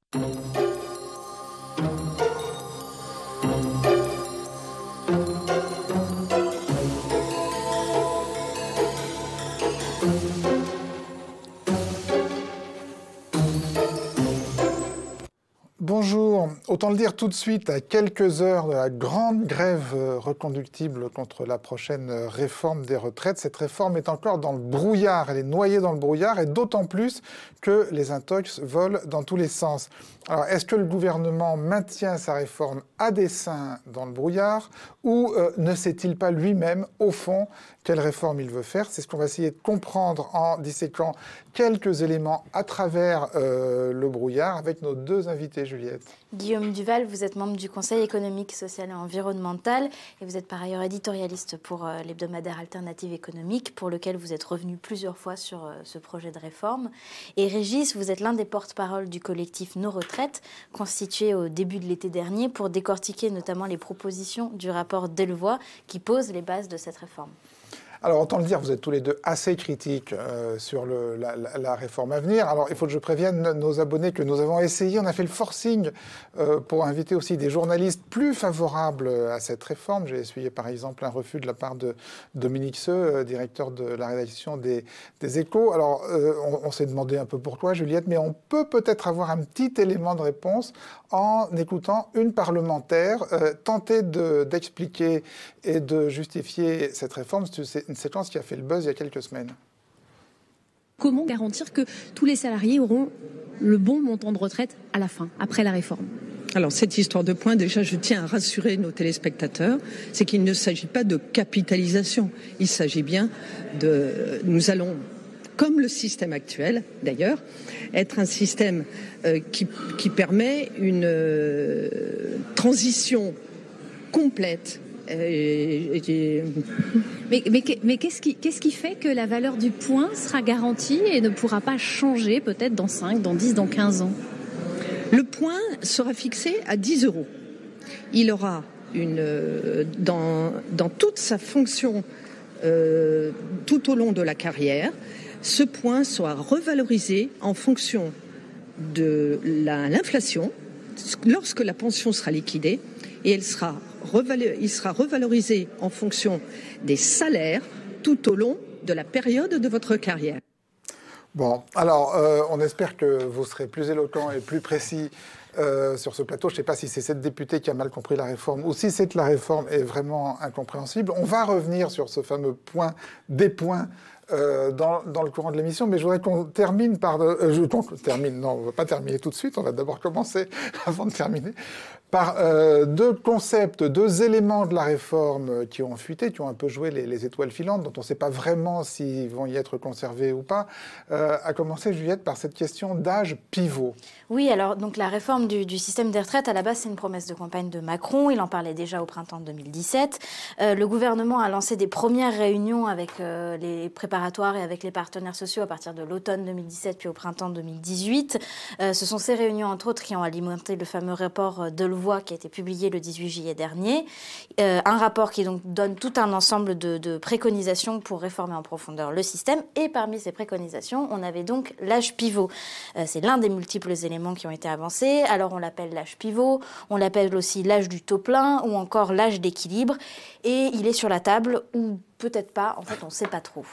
Bonjour, autant le dire tout de suite, à quelques heures de la grande grève reconductible contre la prochaine réforme des retraites, cette réforme est encore dans le brouillard, elle est noyée dans le brouillard et d'autant plus que les intox volent dans tous les sens. Alors, est-ce que le gouvernement maintient sa réforme à dessein dans le brouillard ou ne sait-il pas lui-même, au fond, quelle réforme il veut faire? C'est ce qu'on va essayer de comprendre en disséquant quelques éléments à travers le brouillard avec nos deux invités, Juliette. Guillaume Duval, vous êtes membre du Conseil économique, social et environnemental et vous êtes par ailleurs éditorialiste pour l'hebdomadaire Alternative économique pour lequel vous êtes revenu plusieurs fois sur ce projet de réforme. Et Régis, vous êtes l'un des porte-parole du collectif Nos Retraites, constitué au début de l'été dernier pour décortiquer notamment les propositions du rapport Delevoye qui pose les bases de cette réforme. Alors, autant le dire, vous êtes tous les deux assez critiques sur la réforme à venir. Alors, il faut que je prévienne nos abonnés que nous avons essayé, on a fait le forcing pour inviter aussi des journalistes plus favorables à cette réforme. J'ai essuyé, par exemple, un refus de la part de Dominique Seux, directeur de la rédaction des Échos. Alors, on s'est demandé un peu pourquoi, Juliette, mais on peut peut-être avoir un petit élément de réponse en écoutant une parlementaire tenter d'expliquer et de justifier cette réforme. C'est une séquence qui a fait le buzz il y a quelques semaines. Comment garantir que tous les salariés auront le bon montant de retraite à la fin, après la réforme ? Alors cette histoire de points, déjà je tiens à rassurer nos téléspectateurs, c'est qu'il ne s'agit pas de capitalisation, il s'agit bien de... Nous allons, comme le système actuel d'ailleurs, être un système qui permet une transition complète. Mais qu'est-ce qui fait que la valeur du point sera garantie et ne pourra pas changer peut-être dans 5, dans 10, dans 15 ans ? Le point sera fixé à 10 €. Il aura dans toute sa fonction tout au long de la carrière, ce point sera revalorisé en fonction de l'inflation lorsque la pension sera liquidée et il sera revalorisé en fonction des salaires tout au long de la période de votre carrière. Bon, alors on espère que vous serez plus éloquent et plus précis sur ce plateau. Je ne sais pas si c'est cette députée qui a mal compris la réforme ou si c'est que la réforme est vraiment incompréhensible. On va revenir sur ce fameux point des points dans le courant de l'émission, mais je voudrais qu'on termine par... non, on ne va pas terminer tout de suite, on va d'abord commencer avant de terminer, par deux concepts, deux éléments de la réforme qui ont fuité, qui ont un peu joué les étoiles filantes, dont on ne sait pas vraiment s'ils vont y être conservés ou pas. À commencer, Juliette, par cette question d'âge pivot. Oui, alors donc la réforme du système des retraites, à la base, c'est une promesse de campagne de Macron. Il en parlait déjà au printemps 2017. Le gouvernement a lancé des premières réunions avec les préparatoires et avec les partenaires sociaux à partir de l'automne 2017 puis au printemps 2018. Ce sont ces réunions, entre autres, qui ont alimenté le fameux rapport Delevoye qui a été publié le 18 juillet dernier. Un rapport qui donc donne tout un ensemble de préconisations pour réformer en profondeur le système. Et parmi ces préconisations, on avait donc l'âge pivot. C'est l'un des multiples éléments qui ont été avancés. Alors on l'appelle l'âge pivot, on l'appelle aussi l'âge du taux plein ou encore l'âge d'équilibre. Et il est sur la table ou peut-être pas, en fait on ne sait pas trop.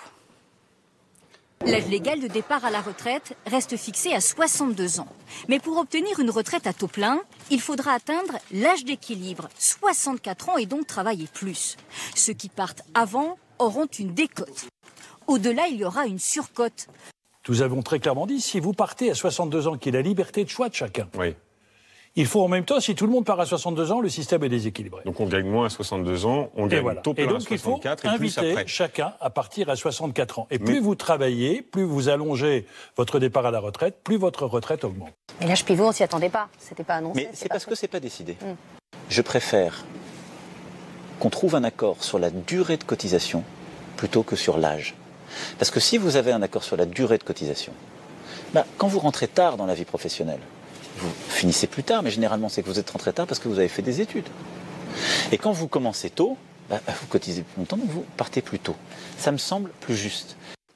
L'âge légal de départ à la retraite reste fixé à 62 ans. Mais pour obtenir une retraite à taux plein, il faudra atteindre l'âge d'équilibre, 64 ans et donc travailler plus. Ceux qui partent avant auront une décote. Au-delà, il y aura une surcote. Nous avons très clairement dit, si vous partez à 62 ans, qu'il y a la liberté de choix de chacun, oui. Il faut en même temps, si tout le monde part à 62 ans, le système est déséquilibré. Donc on gagne moins à 62 ans, on gagne taux plein à 64 et plus après. Il faut inviter chacun à partir à 64 ans. Et plus vous travaillez, plus vous allongez votre départ à la retraite, plus votre retraite augmente. Mais l'âge pivot, on s'y attendait pas. C'était pas annoncé. Mais c'est parce que c'est pas décidé. Je préfère qu'on trouve un accord sur la durée de cotisation plutôt que sur l'âge. Parce que si vous avez un accord sur la durée de cotisation, quand vous rentrez tard dans la vie professionnelle, vous finissez plus tard, mais généralement c'est que vous êtes rentré tard parce que vous avez fait des études. Et quand vous commencez tôt, vous cotisez plus longtemps, donc vous partez plus tôt. Ça me semble plus juste.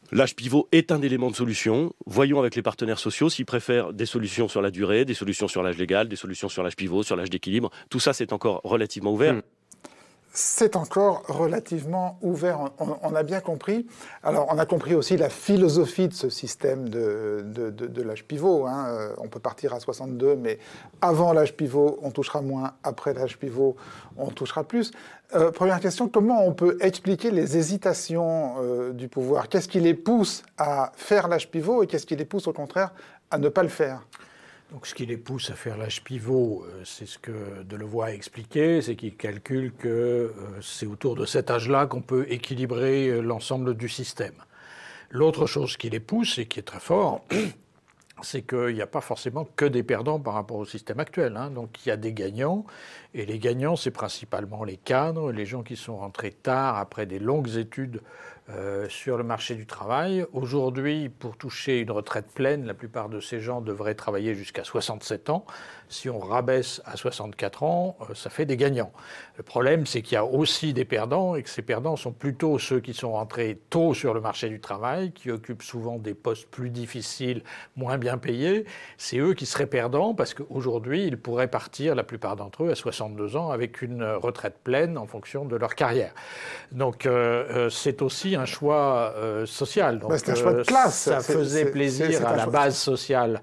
L'âge pivot est un élément de solution. Voyons avec les partenaires sociaux s'ils préfèrent des solutions sur la durée, des solutions sur l'âge légal, des solutions sur l'âge pivot, sur l'âge d'équilibre. Tout ça, c'est encore relativement ouvert. C'est encore relativement ouvert, on a bien compris. Alors, on a compris aussi la philosophie de ce système de l'âge pivot. Hein. On peut partir à 62, mais avant l'âge pivot, on touchera moins. Après l'âge pivot, on touchera plus. Première question, comment on peut expliquer les hésitations du pouvoir? Qu'est-ce qui les pousse à faire l'âge pivot et qu'est-ce qui les pousse, au contraire, à ne pas le faire? Donc, ce qui les pousse à faire l'âge pivot, c'est ce que Delevoye a expliqué, c'est qu'ils calculent que c'est autour de cet âge-là qu'on peut équilibrer l'ensemble du système. L'autre chose qui les pousse, et qui est très fort, c'est qu'il n'y a pas forcément que des perdants par rapport au système actuel. Hein. Donc, il y a des gagnants, et les gagnants, c'est principalement les cadres, les gens qui sont rentrés tard après des longues études sur le marché du travail. Aujourd'hui, pour toucher une retraite pleine, la plupart de ces gens devraient travailler jusqu'à 67 ans. Si on rabaisse à 64 ans, ça fait des gagnants. Le problème, c'est qu'il y a aussi des perdants et que ces perdants sont plutôt ceux qui sont rentrés tôt sur le marché du travail, qui occupent souvent des postes plus difficiles, moins bien payés. C'est eux qui seraient perdants parce qu'aujourd'hui, ils pourraient partir, la plupart d'entre eux, à 62 ans avec une retraite pleine en fonction de leur carrière. Donc, c'est aussi un choix social. Donc, c'est un choix de classe. Ça faisait plaisir à la base sociale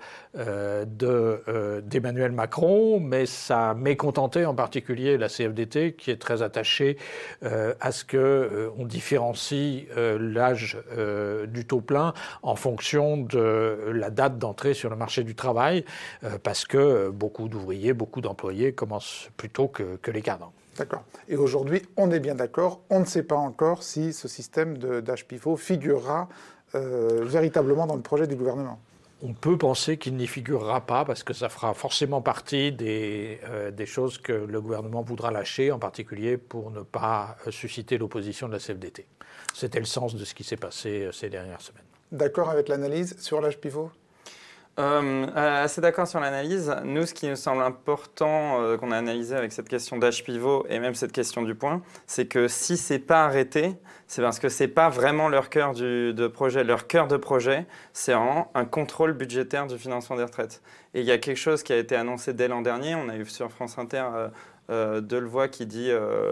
d'Emmanuel Macron, mais ça a mécontenté en particulier la CFDT, qui est très attachée à ce qu'on différencie l'âge du taux plein en fonction de la date d'entrée sur le marché du travail, parce que beaucoup d'ouvriers, beaucoup d'employés commencent plus tôt que les cadres. D'accord. Et aujourd'hui, on est bien d'accord, on ne sait pas encore si ce système d'âge pivot figurera véritablement dans le projet du gouvernement. On peut penser qu'il n'y figurera pas parce que ça fera forcément partie des choses que le gouvernement voudra lâcher, en particulier pour ne pas susciter l'opposition de la CFDT. C'était le sens de ce qui s'est passé ces dernières semaines. D'accord avec l'analyse sur l'âge pivot ? Assez d'accord sur l'analyse. Nous, ce qui nous semble important qu'on a analysé avec cette question d'âge pivot et même cette question du point, c'est que si c'est pas arrêté, c'est parce que c'est pas vraiment leur cœur de projet. Leur cœur de projet, c'est un contrôle budgétaire du financement des retraites. Et il y a quelque chose qui a été annoncé dès l'an dernier. On a eu sur France Inter Delevoye qui dit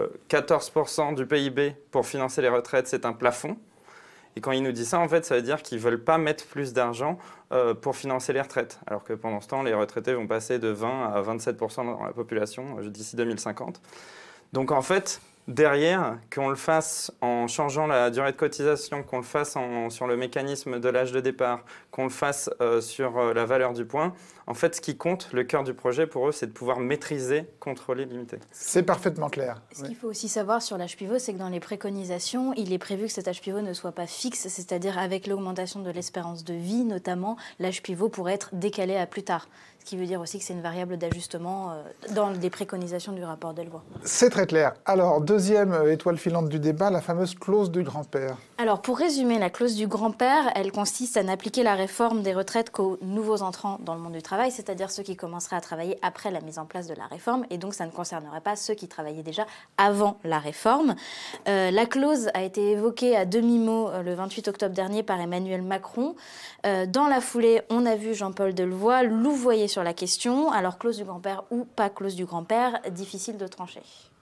14% du PIB pour financer les retraites, c'est un plafond. Et quand il nous dit ça, en fait, ça veut dire qu'ils ne veulent pas mettre plus d'argent pour financer les retraites. Alors que pendant ce temps, les retraités vont passer de 20 à 27% dans la population d'ici 2050. Donc en fait, derrière, qu'on le fasse en changeant la durée de cotisation, qu'on le fasse sur le mécanisme de l'âge de départ, qu'on le fasse sur la valeur du point, en fait, ce qui compte, le cœur du projet pour eux, c'est de pouvoir maîtriser, contrôler, limiter. C'est parfaitement clair. Ce qu'il faut aussi savoir sur l'âge pivot, c'est que dans les préconisations, il est prévu que cet âge pivot ne soit pas fixe, c'est-à-dire avec l'augmentation de l'espérance de vie, notamment, l'âge pivot pourrait être décalé à plus tard. Ce qui veut dire aussi que c'est une variable d'ajustement dans les préconisations du rapport Delevoye. C'est très clair. Alors, deuxième étoile filante du débat, la fameuse clause du grand-père. Alors, pour résumer, la clause du grand-père, elle consiste à n'appliquer la réforme des retraites qu'aux nouveaux entrants dans le monde du travail, c'est-à-dire ceux qui commenceraient à travailler après la mise en place de la réforme, et donc ça ne concernerait pas ceux qui travaillaient déjà avant la réforme. La clause a été évoquée à demi-mot le 28 octobre dernier par Emmanuel Macron. Dans la foulée, on a vu Jean-Paul Delevoye louvoyer sur la question. Alors, clause du grand-père ou pas clause du grand-père, difficile de trancher.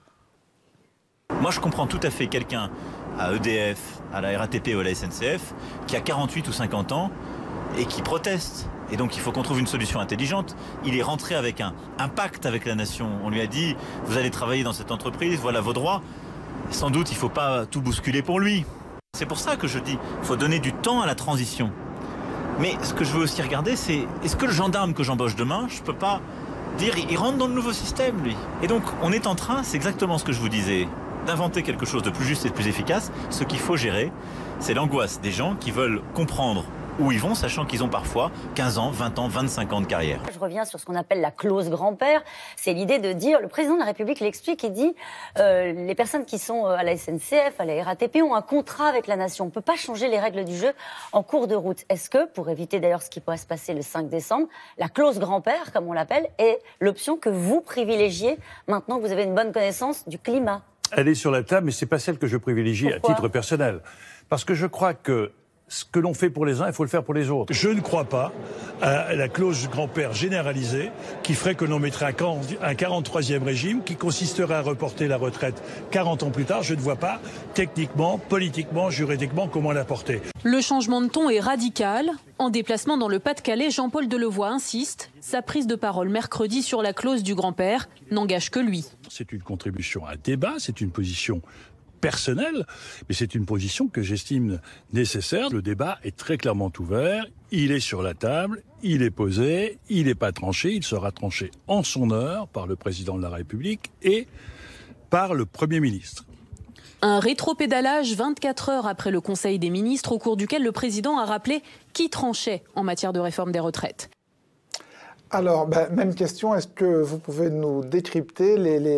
Moi, je comprends tout à fait quelqu'un à EDF, à la RATP ou à la SNCF qui a 48 ou 50 ans et qui proteste. Et donc, il faut qu'on trouve une solution intelligente. Il est rentré avec un pacte avec la nation. On lui a dit, vous allez travailler dans cette entreprise, voilà vos droits. Sans doute, il ne faut pas tout bousculer pour lui. C'est pour ça que je dis, il faut donner du temps à la transition. Mais ce que je veux aussi regarder, c'est, est-ce que le gendarme que j'embauche demain, je ne peux pas dire, il rentre dans le nouveau système, lui. Et donc, on est en train, c'est exactement ce que je vous disais, d'inventer quelque chose de plus juste et de plus efficace. Ce qu'il faut gérer, c'est l'angoisse des gens qui veulent comprendre où ils vont, sachant qu'ils ont parfois 15 ans, 20 ans, 25 ans de carrière. Je reviens sur ce qu'on appelle la clause grand-père. C'est l'idée de dire, le président de la République l'explique et dit, les personnes qui sont à la SNCF, à la RATP ont un contrat avec la nation. On ne peut pas changer les règles du jeu en cours de route. Est-ce que, pour éviter d'ailleurs ce qui pourrait se passer le 5 décembre, la clause grand-père, comme on l'appelle, est l'option que vous privilégiez maintenant que vous avez une bonne connaissance du climat ? Elle est sur la table, mais ce n'est pas celle que je privilie à titre personnel. Parce que je crois que ce que l'on fait pour les uns, il faut le faire pour les autres. Je ne crois pas à la clause du grand-père généralisée qui ferait que l'on mettrait un 43e régime qui consisterait à reporter la retraite 40 ans plus tard. Je ne vois pas techniquement, politiquement, juridiquement comment l'apporter. Le changement de ton est radical. En déplacement dans le Pas-de-Calais, Jean-Paul Delevoye insiste. Sa prise de parole mercredi sur la clause du grand-père n'engage que lui. C'est une contribution à un débat, c'est une position personnel, mais c'est une position que j'estime nécessaire. Le débat est très clairement ouvert, il est sur la table, il est posé, il n'est pas tranché, il sera tranché en son heure par le président de la République et par le Premier ministre. Un rétropédalage 24 heures après le Conseil des ministres au cours duquel le président a rappelé qui tranchait en matière de réforme des retraites. Alors, même question, est-ce que vous pouvez nous décrypter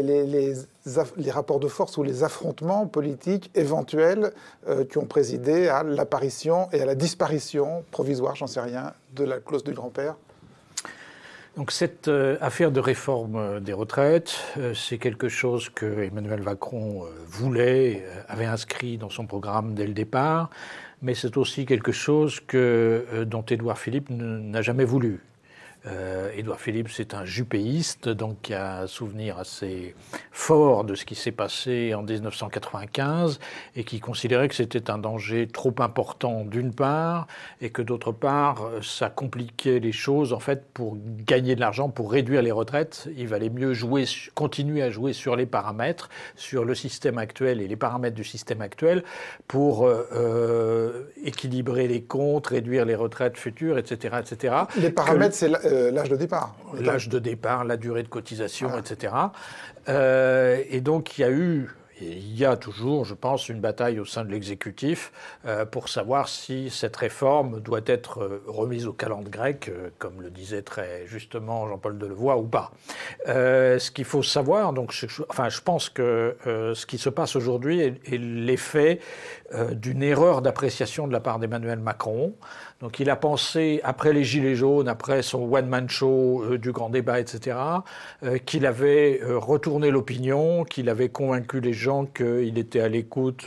les rapports de force ou les affrontements politiques éventuels qui ont présidé à l'apparition et à la disparition provisoire, j'en sais rien, de la clause du grand-père ? Donc cette affaire de réforme des retraites, c'est quelque chose que Emmanuel Macron voulait, avait inscrit dans son programme dès le départ, mais c'est aussi quelque chose dont Édouard Philippe n'a jamais voulu. Édouard Philippe, c'est un juppéiste, donc qui a un souvenir assez fort de ce qui s'est passé en 1995 et qui considérait que c'était un danger trop important d'une part et que d'autre part, ça compliquait les choses. En fait, pour gagner de l'argent, pour réduire les retraites, il valait mieux continuer à jouer sur les paramètres, sur le système actuel et les paramètres du système actuel pour équilibrer les comptes, réduire les retraites futures, etc. etc. Les paramètres, c'est l'âge de départ. L'âge de départ, la durée de cotisation, etc. Et donc, il y a toujours, je pense, une bataille au sein de l'exécutif pour savoir si cette réforme doit être remise aux calendes grecques, comme le disait très justement Jean-Paul Delevoye, ou pas. Ce qu'il faut savoir, donc, je pense que ce qui se passe aujourd'hui est l'effet d'une erreur d'appréciation de la part d'Emmanuel Macron. Donc il a pensé, après les Gilets jaunes, après son one-man show du grand débat, etc., qu'il avait retourné l'opinion, qu'il avait convaincu les gens qu'il était à l'écoute,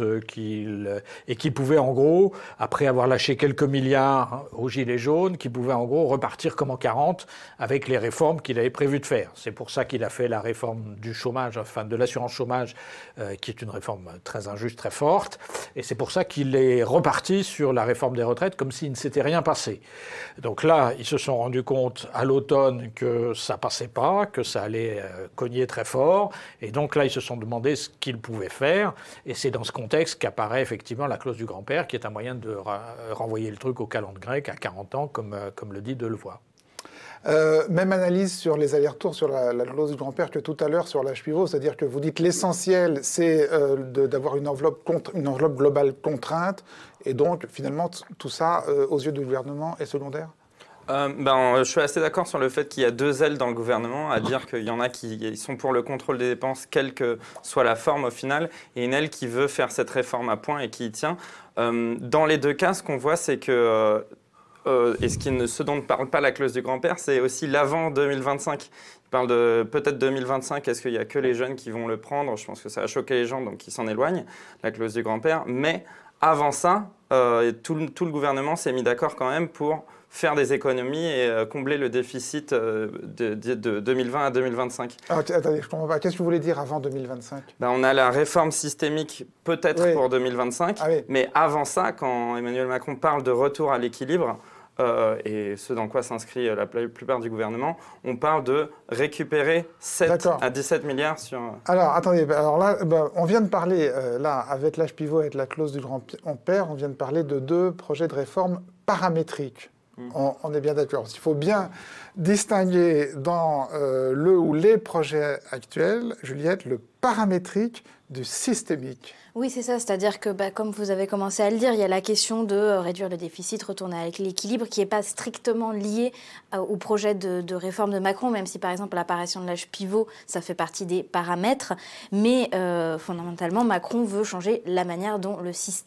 et qu'il pouvait en gros, après avoir lâché quelques milliards aux Gilets jaunes, qu'il pouvait en gros repartir comme en 40 avec les réformes qu'il avait prévu de faire. C'est pour ça qu'il a fait la réforme du chômage, enfin de l'assurance chômage, qui est une réforme très injuste, très forte, et c'est pour ça qu'il est reparti sur la réforme des retraites comme s'il ne s'était rien passé. Donc là, ils se sont rendus compte à l'automne que ça passait pas, que ça allait cogner très fort, et donc là, ils se sont demandé ce qu'ils pouvaient faire, et c'est dans ce contexte qu'apparaît effectivement la clause du grand-père, qui est un moyen de renvoyer le truc aux calendes grecques à 40 ans, comme le dit Delevoye. Même analyse sur les allers-retours sur la clause du grand-père que tout à l'heure sur l'âge pivot, c'est-à-dire que vous dites l'essentiel, c'est d'avoir une enveloppe globale contrainte, et donc finalement tout ça, aux yeux du gouvernement, est secondaire ? Je suis assez d'accord sur le fait qu'il y a deux ailes dans le gouvernement, à dire qu'il y en a qui sont pour le contrôle des dépenses, quelle que soit la forme au final, et une aile qui veut faire cette réforme à point et qui y tient. Dans les deux cas, ce qu'on voit, c'est que... et ce dont ne parle pas la clause du grand-père, c'est aussi l'avant 2025. Il parle de peut-être 2025, est-ce qu'il n'y a que les jeunes qui vont le prendre ? Je pense que ça a choqué les gens, donc ils s'en éloignent, la clause du grand-père. Mais avant ça, tout le gouvernement s'est mis d'accord quand même pour faire des économies et combler le déficit de 2020 à 2025. Ah, attendez, je comprends pas. Qu'est-ce que vous voulez dire avant 2025 ? On a la réforme systémique peut-être pour 2025, mais avant ça, quand Emmanuel Macron parle de retour à l'équilibre, et ce dans quoi s'inscrit la plupart du gouvernement, on parle de récupérer 7 à 17 milliards sur... Alors, attendez, alors là, on vient de parler, là, avec l'âge pivot et la clause du grand-père, on vient de parler de deux projets de réforme paramétriques. On est bien d'accord. Il faut bien distinguer dans le ou les projets actuels, Juliette, le paramétrique du systémique. Oui, c'est ça. C'est-à-dire que, comme vous avez commencé à le dire, il y a la question de réduire le déficit, retourner avec l'équilibre, qui n'est pas strictement lié au projet de réforme de Macron, même si, par exemple, l'apparition de l'âge pivot, ça fait partie des paramètres. Mais fondamentalement, Macron veut changer la manière dont le système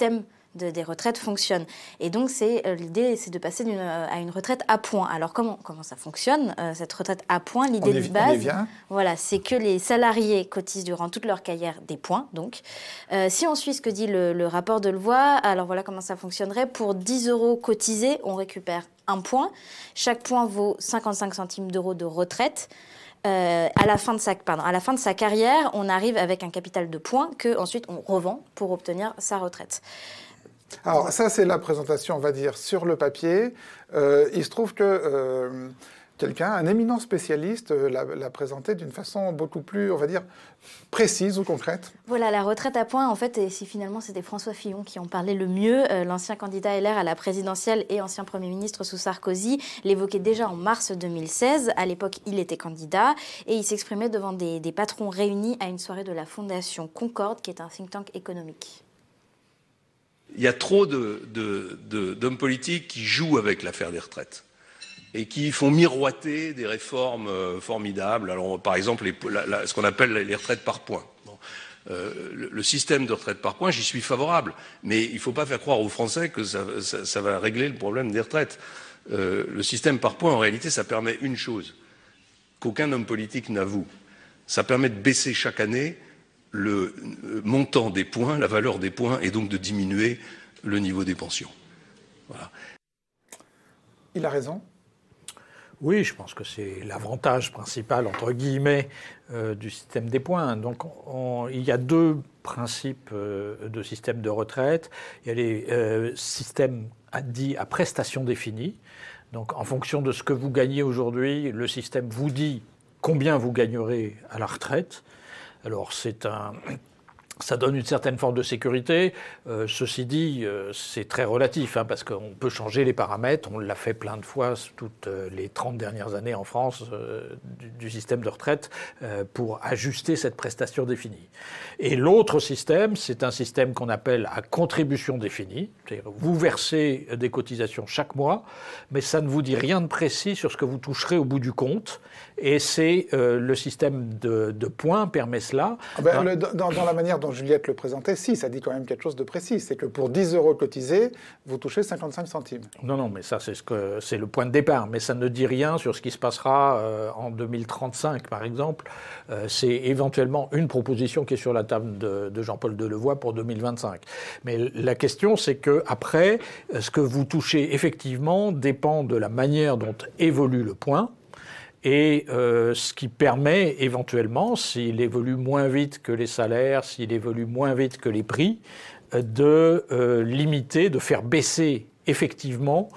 des retraites fonctionne. Et donc, l'idée, c'est de passer à une retraite à points. Alors, comment ça fonctionne, cette retraite à points? L'idée de base, voilà, c'est que les salariés cotisent durant toute leur carrière des points. Donc, si on suit ce que dit le rapport de Levoy, alors voilà comment ça fonctionnerait. Pour 10 € cotisés, on récupère 1 point. Chaque point vaut 55 centimes d'euros de retraite. À la fin de sa carrière, on arrive avec un capital de points que ensuite on revend pour obtenir sa retraite. Alors ça, c'est la présentation, on va dire, sur le papier. Il se trouve que un éminent spécialiste, l'a présenté d'une façon beaucoup plus, on va dire, précise ou concrète. Voilà, la retraite à points, en fait, et finalement, c'était François Fillon qui en parlait le mieux. L'ancien candidat LR à la présidentielle et ancien Premier ministre sous Sarkozy l'évoquait déjà en mars 2016. À l'époque, il était candidat et il s'exprimait devant des patrons réunis à une soirée de la Fondation Concorde, qui est un think tank économique. Il y a trop d'hommes politiques qui jouent avec l'affaire des retraites et qui font miroiter des réformes formidables. Alors, par exemple, ce qu'on appelle les retraites par points. Bon. Le système de retraite par points, j'y suis favorable. Mais il ne faut pas faire croire aux Français que ça va régler le problème des retraites. Le système par points, en réalité, ça permet une chose qu'aucun homme politique n'avoue. Ça permet de baisser chaque année le montant des points, la valeur des points, et donc de diminuer le niveau des pensions. Voilà. Il a raison. Oui, je pense que c'est l'avantage principal, entre guillemets, du système des points. Donc, il y a 2 principes de système de retraite. Il y a les systèmes dits à prestations définies. Donc, en fonction de ce que vous gagnez aujourd'hui, le système vous dit combien vous gagnerez à la retraite. Alors, ça donne une certaine forme de sécurité. Ceci dit, c'est très relatif, parce qu'on peut changer les paramètres. On l'a fait plein de fois toutes les 30 dernières années en France du système de retraite pour ajuster cette prestation définie. Et l'autre système, c'est un système qu'on appelle à contribution définie. C'est-à-dire vous versez des cotisations chaque mois, mais ça ne vous dit rien de précis sur ce que vous toucherez au bout du compte. Et c'est le système de points permet cela. Dans la manière dont Juliette le présentait, si, ça dit quand même quelque chose de précis. C'est que pour 10 € cotisés, vous touchez 55 centimes. Non, mais ça, c'est le point de départ. Mais ça ne dit rien sur ce qui se passera en 2035, par exemple. C'est éventuellement une proposition qui est sur la table de Jean-Paul Delevoye pour 2025. Mais la question, c'est que après, ce que vous touchez effectivement dépend de la manière dont évolue le point. Et ce qui permet éventuellement, s'il évolue moins vite que les salaires, s'il évolue moins vite que les prix, de limiter, de faire baisser effectivement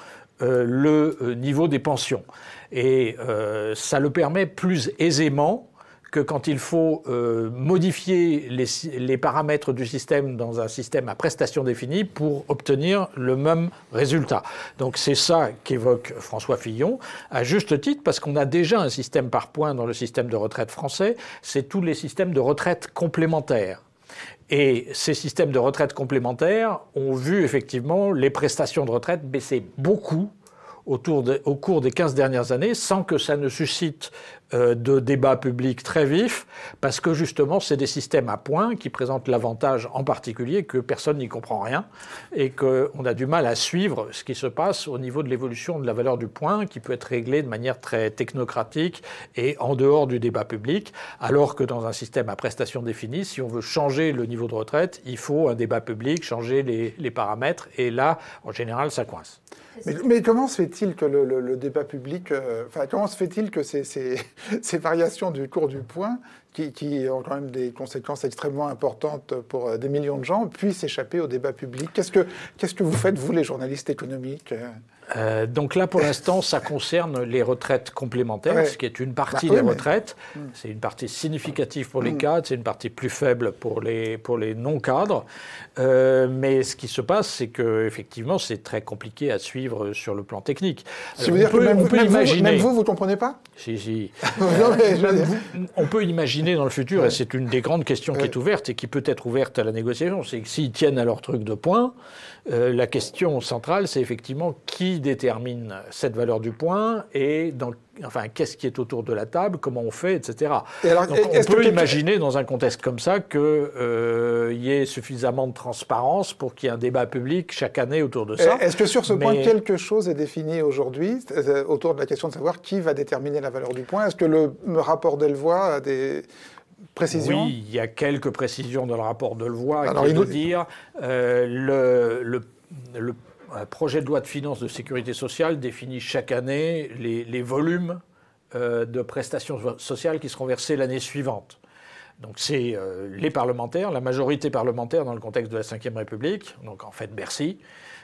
le niveau des pensions. Et ça le permet plus aisément que quand il faut modifier les paramètres du système dans un système à prestations définies pour obtenir le même résultat. Donc c'est ça qu'évoque François Fillon, à juste titre, parce qu'on a déjà un système par points dans le système de retraite français, c'est tous les systèmes de retraite complémentaires. Et ces systèmes de retraite complémentaires ont vu effectivement les prestations de retraite baisser beaucoup au cours des 15 dernières années, sans que ça ne suscite de débats publics très vifs, parce que justement, c'est des systèmes à points qui présentent l'avantage en particulier que personne n'y comprend rien et qu'on a du mal à suivre ce qui se passe au niveau de l'évolution de la valeur du point, qui peut être réglée de manière très technocratique et en dehors du débat public, alors que dans un système à prestations définies, si on veut changer le niveau de retraite, il faut un débat public, changer les paramètres, et là, en général, ça coince. Mais comment se fait-il que le débat public... comment se fait-il que ces variations du cours du point, qui ont quand même des conséquences extrêmement importantes pour des millions de gens, puissent échapper au débat public? Qu'est-ce que vous faites, vous, les journalistes économiques? Donc là, pour l'instant, ça concerne les retraites complémentaires, ce qui est une partie des retraites. C'est une partie significative pour les cadres, c'est une partie plus faible pour les non-cadres. Mais ce qui se passe, c'est qu'effectivement, c'est très compliqué à suivre sur le plan technique. Même vous ne comprenez pas? Si. On peut imaginer dans le futur, et c'est une des grandes questions qui est ouverte et qui peut être ouverte à la négociation, c'est que s'ils tiennent à leur truc de points, La question centrale, c'est effectivement qui détermine cette valeur du point et qu'est-ce qui est autour de la table, comment on fait, etc. Donc, on peut imaginer dans un contexte comme ça qu'il y ait suffisamment de transparence pour qu'il y ait un débat public chaque année autour de ça. Est-ce que sur ce point, quelque chose est défini aujourd'hui autour de la question de savoir qui va déterminer la valeur du point? Est-ce que le rapport Delevoye a des précisions? Oui, il y a quelques précisions dans le rapport Delevoye qui veut dire le projet de loi de finances de sécurité sociale définit chaque année les volumes de prestations sociales qui seront versées l'année suivante. Donc c'est les parlementaires, la majorité parlementaire dans le contexte de la Ve République, donc en fait Bercy,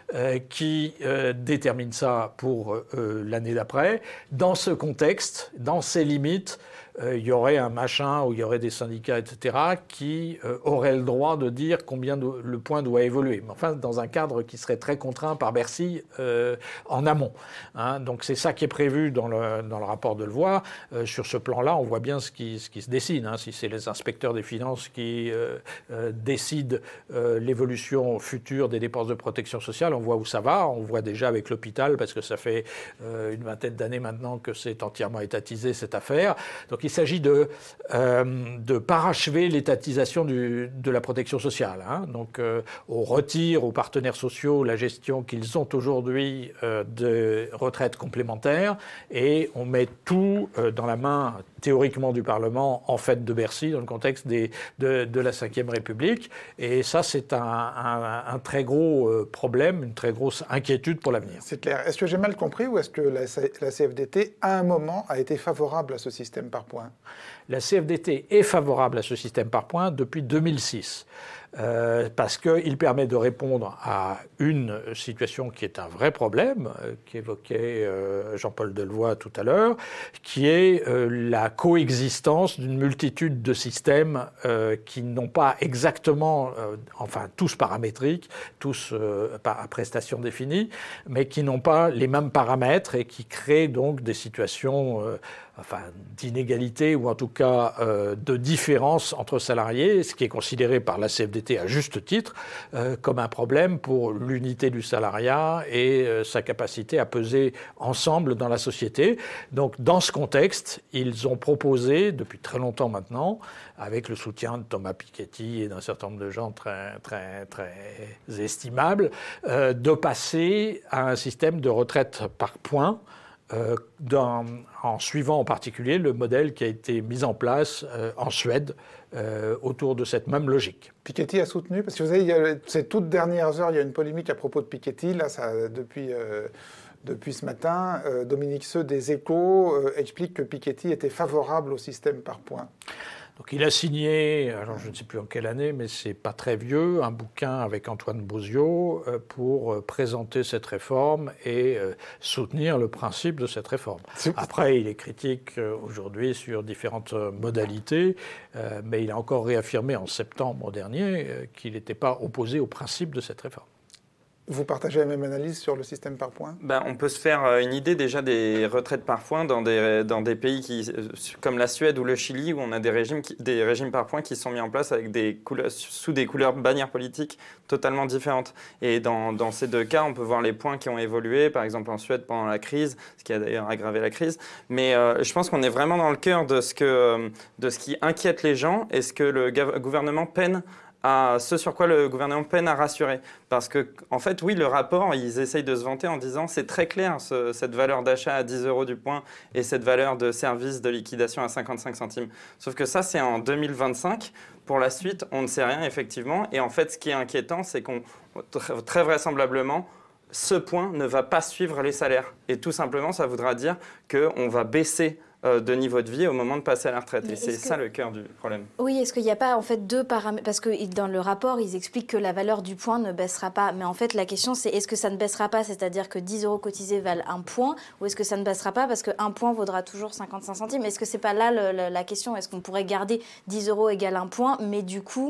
qui détermine ça pour l'année d'après. Dans ce contexte, dans ces limites, il y aurait un machin où il y aurait des syndicats, etc., qui auraient le droit de dire combien le point doit évoluer. Mais enfin, dans un cadre qui serait très contraint par Bercy en amont. Hein. Donc c'est ça qui est prévu dans le rapport Delevoye. Sur ce plan-là, on voit bien ce qui se dessine. Hein. Si c'est les inspecteurs des finances qui décident l'évolution future des dépenses de protection sociale, on voit où ça va. On voit déjà avec l'hôpital, parce que ça fait une vingtaine d'années maintenant que c'est entièrement étatisé, cette affaire. Donc il s'agit de parachever l'étatisation de la protection sociale. Hein. Donc on retire aux partenaires sociaux la gestion qu'ils ont aujourd'hui de retraites complémentaires et on met tout dans la main théoriquement du Parlement, en fait de Bercy, dans le contexte de la Ve République. Et ça, c'est un très gros problème, une très grosse inquiétude pour l'avenir. C'est clair. Est-ce que j'ai mal compris ou est-ce que la CFDT, à un moment, a été favorable à ce système par points? La CFDT est favorable à ce système par points depuis 2006. Parce qu'il permet de répondre à une situation qui est un vrai problème, qu'évoquait Jean-Paul Delevoye tout à l'heure, qui est la coexistence d'une multitude de systèmes qui n'ont pas exactement, enfin tous paramétriques, tous à prestations définies, mais qui n'ont pas les mêmes paramètres et qui créent donc des situations d'inégalité ou en tout cas de différence entre salariés, ce qui est considéré par la CFDT à juste titre comme un problème pour l'unité du salariat et sa capacité à peser ensemble dans la société. Donc dans ce contexte, ils ont proposé depuis très longtemps maintenant, avec le soutien de Thomas Piketty et d'un certain nombre de gens très, très, très estimables, de passer à un système de retraite par points, en suivant en particulier le modèle qui a été mis en place en Suède autour de cette même logique. Piketty a soutenu, parce que vous savez, ces toutes dernières heures, il y a une polémique à propos de Piketty, là, depuis ce matin. Dominique Seux des Échos explique que Piketty était favorable au système par points. Donc il a signé, alors je ne sais plus en quelle année, mais c'est pas très vieux, un bouquin avec Antoine Boziaux pour présenter cette réforme et soutenir le principe de cette réforme. Après, il est critique aujourd'hui sur différentes modalités, mais il a encore réaffirmé en septembre dernier qu'il n'était pas opposé au principe de cette réforme. Vous partagez la même analyse sur le système par points? On peut se faire une idée déjà des retraites par points dans des pays comme la Suède ou le Chili, où on a des régimes par points qui sont mis en place avec sous des couleurs bannières politiques totalement différentes. Et dans ces deux cas, on peut voir les points qui ont évolué, par exemple en Suède pendant la crise, ce qui a d'ailleurs aggravé la crise. Mais je pense qu'on est vraiment dans le cœur de ce qui inquiète les gens et ce que le gouvernement peine ce sur quoi le gouvernement peine à rassurer. Parce que, en fait, oui, le rapport, ils essayent de se vanter en disant c'est très clair, cette valeur d'achat à 10 € du point et cette valeur de service de liquidation à 55 centimes. Sauf que ça, c'est en 2025. Pour la suite, on ne sait rien, effectivement. Et en fait, ce qui est inquiétant, c'est qu'on, très vraisemblablement, ce point ne va pas suivre les salaires. Et tout simplement, ça voudra dire qu'on va baisser de niveau de vie au moment de passer à la retraite. Et c'est ça le cœur du problème. Oui, est-ce qu'il n'y a pas en fait deux paramètres? Parce que dans le rapport, ils expliquent que la valeur du point ne baissera pas. Mais en fait, la question, c'est est-ce que ça ne baissera pas, c'est-à-dire que 10 € cotisés valent 1 point, ou est-ce que ça ne baissera pas parce qu'un point vaudra toujours 55 centimes? Est-ce que c'est pas là la question? Est-ce qu'on pourrait garder 10 € égale 1 point, mais du coup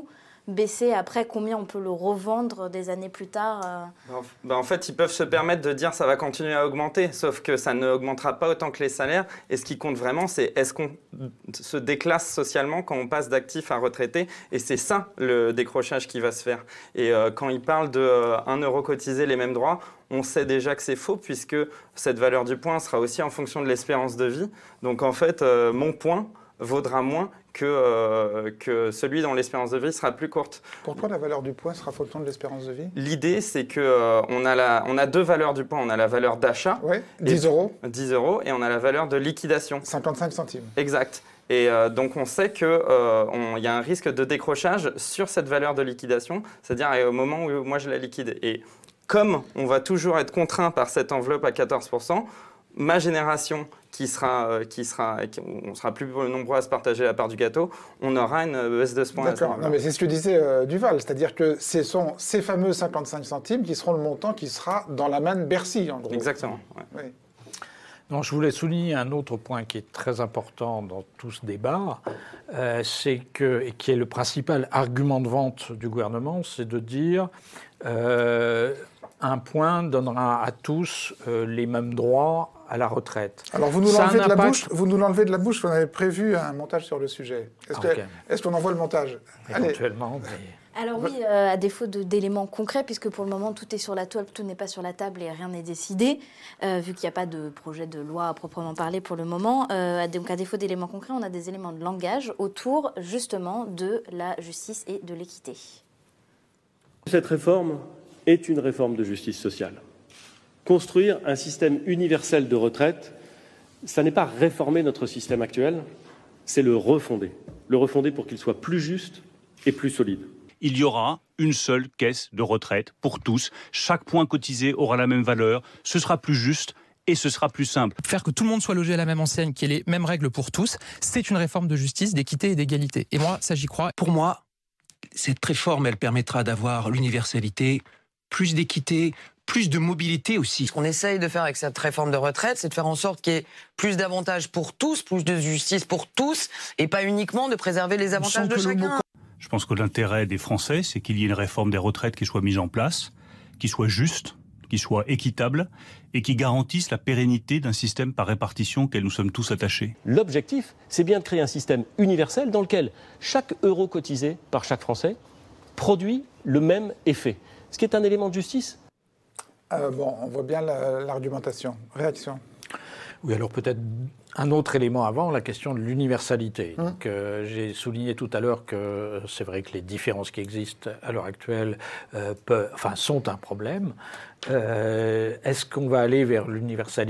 baisser après, combien on peut le revendre des années plus tard En fait, ils peuvent se permettre de dire ça va continuer à augmenter, sauf que ça ne augmentera pas autant que les salaires. Et ce qui compte vraiment, c'est est-ce qu'on se déclasse socialement quand on passe d'actif à retraité. Et c'est ça le décrochage qui va se faire. Et quand ils parlent de 1 euro cotisé, les mêmes droits, on sait déjà que c'est faux puisque cette valeur du point sera aussi en fonction de l'espérance de vie. Donc en fait, mon point vaudra moins que celui dont l'espérance de vie sera plus courte. Pourquoi la valeur du point sera fonction de l'espérance de vie ? L'idée, c'est qu'on a 2 valeurs du point. On a la valeur d'achat, 10 euros. 10 euros, et on a la valeur de liquidation. 55 centimes. Exact. Et donc on sait qu'il y a un risque de décrochage sur cette valeur de liquidation, c'est-à-dire au moment où moi je la liquide. Et comme on va toujours être contraint par cette enveloppe à 14%, ma génération on sera plus nombreux à se partager la part du gâteau, on aura une baisse de ce point. D'accord, non, mais c'est ce que disait Duval, c'est-à-dire que ce sont ces fameux 55 centimes qui seront le montant qui sera dans la main de Bercy, en gros. Exactement. Oui. Non, je voulais souligner un autre point qui est très important dans tout ce débat, et qui est le principal argument de vente du gouvernement, c'est de dire un point donnera à tous les mêmes droits à la retraite. Alors vous nous l'enlevez de la bouche, on avait prévu un montage sur le sujet. Est-ce qu'on envoie le montage ? Éventuellement, Alors oui, à défaut d'éléments concrets, puisque pour le moment tout est sur la toile, tout n'est pas sur la table et rien n'est décidé, vu qu'il n'y a pas de projet de loi à proprement parler pour le moment. Donc à défaut d'éléments concrets, on a des éléments de langage autour justement de la justice et de l'équité. Cette réforme est une réforme de justice sociale. Construire un système universel de retraite, ça n'est pas réformer notre système actuel, c'est le refonder. Le refonder pour qu'il soit plus juste et plus solide. Il y aura une seule caisse de retraite pour tous. Chaque point cotisé aura la même valeur. Ce sera plus juste et ce sera plus simple. Faire que tout le monde soit logé à la même enseigne, qu'il y ait les mêmes règles pour tous, c'est une réforme de justice, d'équité et d'égalité. Et moi, ça j'y crois. Pour moi, cette réforme, elle permettra d'avoir l'universalité, plus d'équité, plus de mobilité aussi. Ce qu'on essaye de faire avec cette réforme de retraite, c'est de faire en sorte qu'il y ait plus d'avantages pour tous, plus de justice pour tous, et pas uniquement de préserver les avantages de chacun. Je pense que l'intérêt des Français, c'est qu'il y ait une réforme des retraites qui soit mise en place, qui soit juste, qui soit équitable et qui garantisse la pérennité d'un système par répartition auquel nous sommes tous attachés. L'objectif, c'est bien de créer un système universel dans lequel chaque euro cotisé par chaque Français produit le même effet. Ce qui est un élément de justice. On voit bien l'argumentation. Réaction ? Oui, alors peut-être un autre élément avant, la question de l'universalité. Donc, j'ai souligné tout à l'heure que c'est vrai que les différences qui existent à l'heure actuelle sont un problème. Est-ce qu'on va aller vers l'universalité ?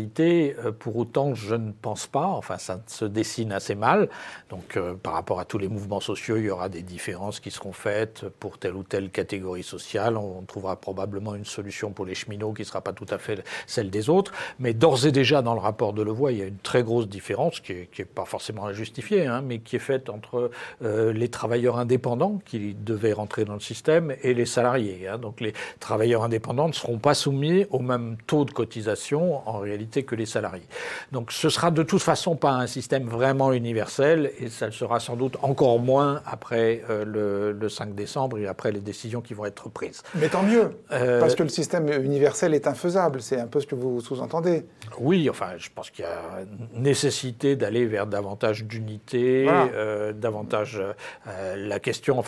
Pour autant, je ne pense pas. Enfin, ça se dessine assez mal. Donc, par rapport à tous les mouvements sociaux, il y aura des différences qui seront faites pour telle ou telle catégorie sociale. On trouvera probablement une solution pour les cheminots qui ne sera pas tout à fait celle des autres. Mais d'ores et déjà, dans le rapport de Levoy, il y a une très grosse différence qui est pas forcément à justifier, mais qui est faite entre les travailleurs indépendants qui devaient rentrer dans le système et les salariés. Donc, les travailleurs indépendants ne seront pas soumis au même taux de cotisation en réalité que les salariés. Donc ce sera de toute façon pas un système vraiment universel et ça le sera sans doute encore moins après le 5 décembre et après les décisions qui vont être prises. Mais tant mieux, parce que le système universel est infaisable, c'est un peu ce que vous sous-entendez. Oui, enfin je pense qu'il y a nécessité d'aller vers davantage d'unité, voilà. Davantage la question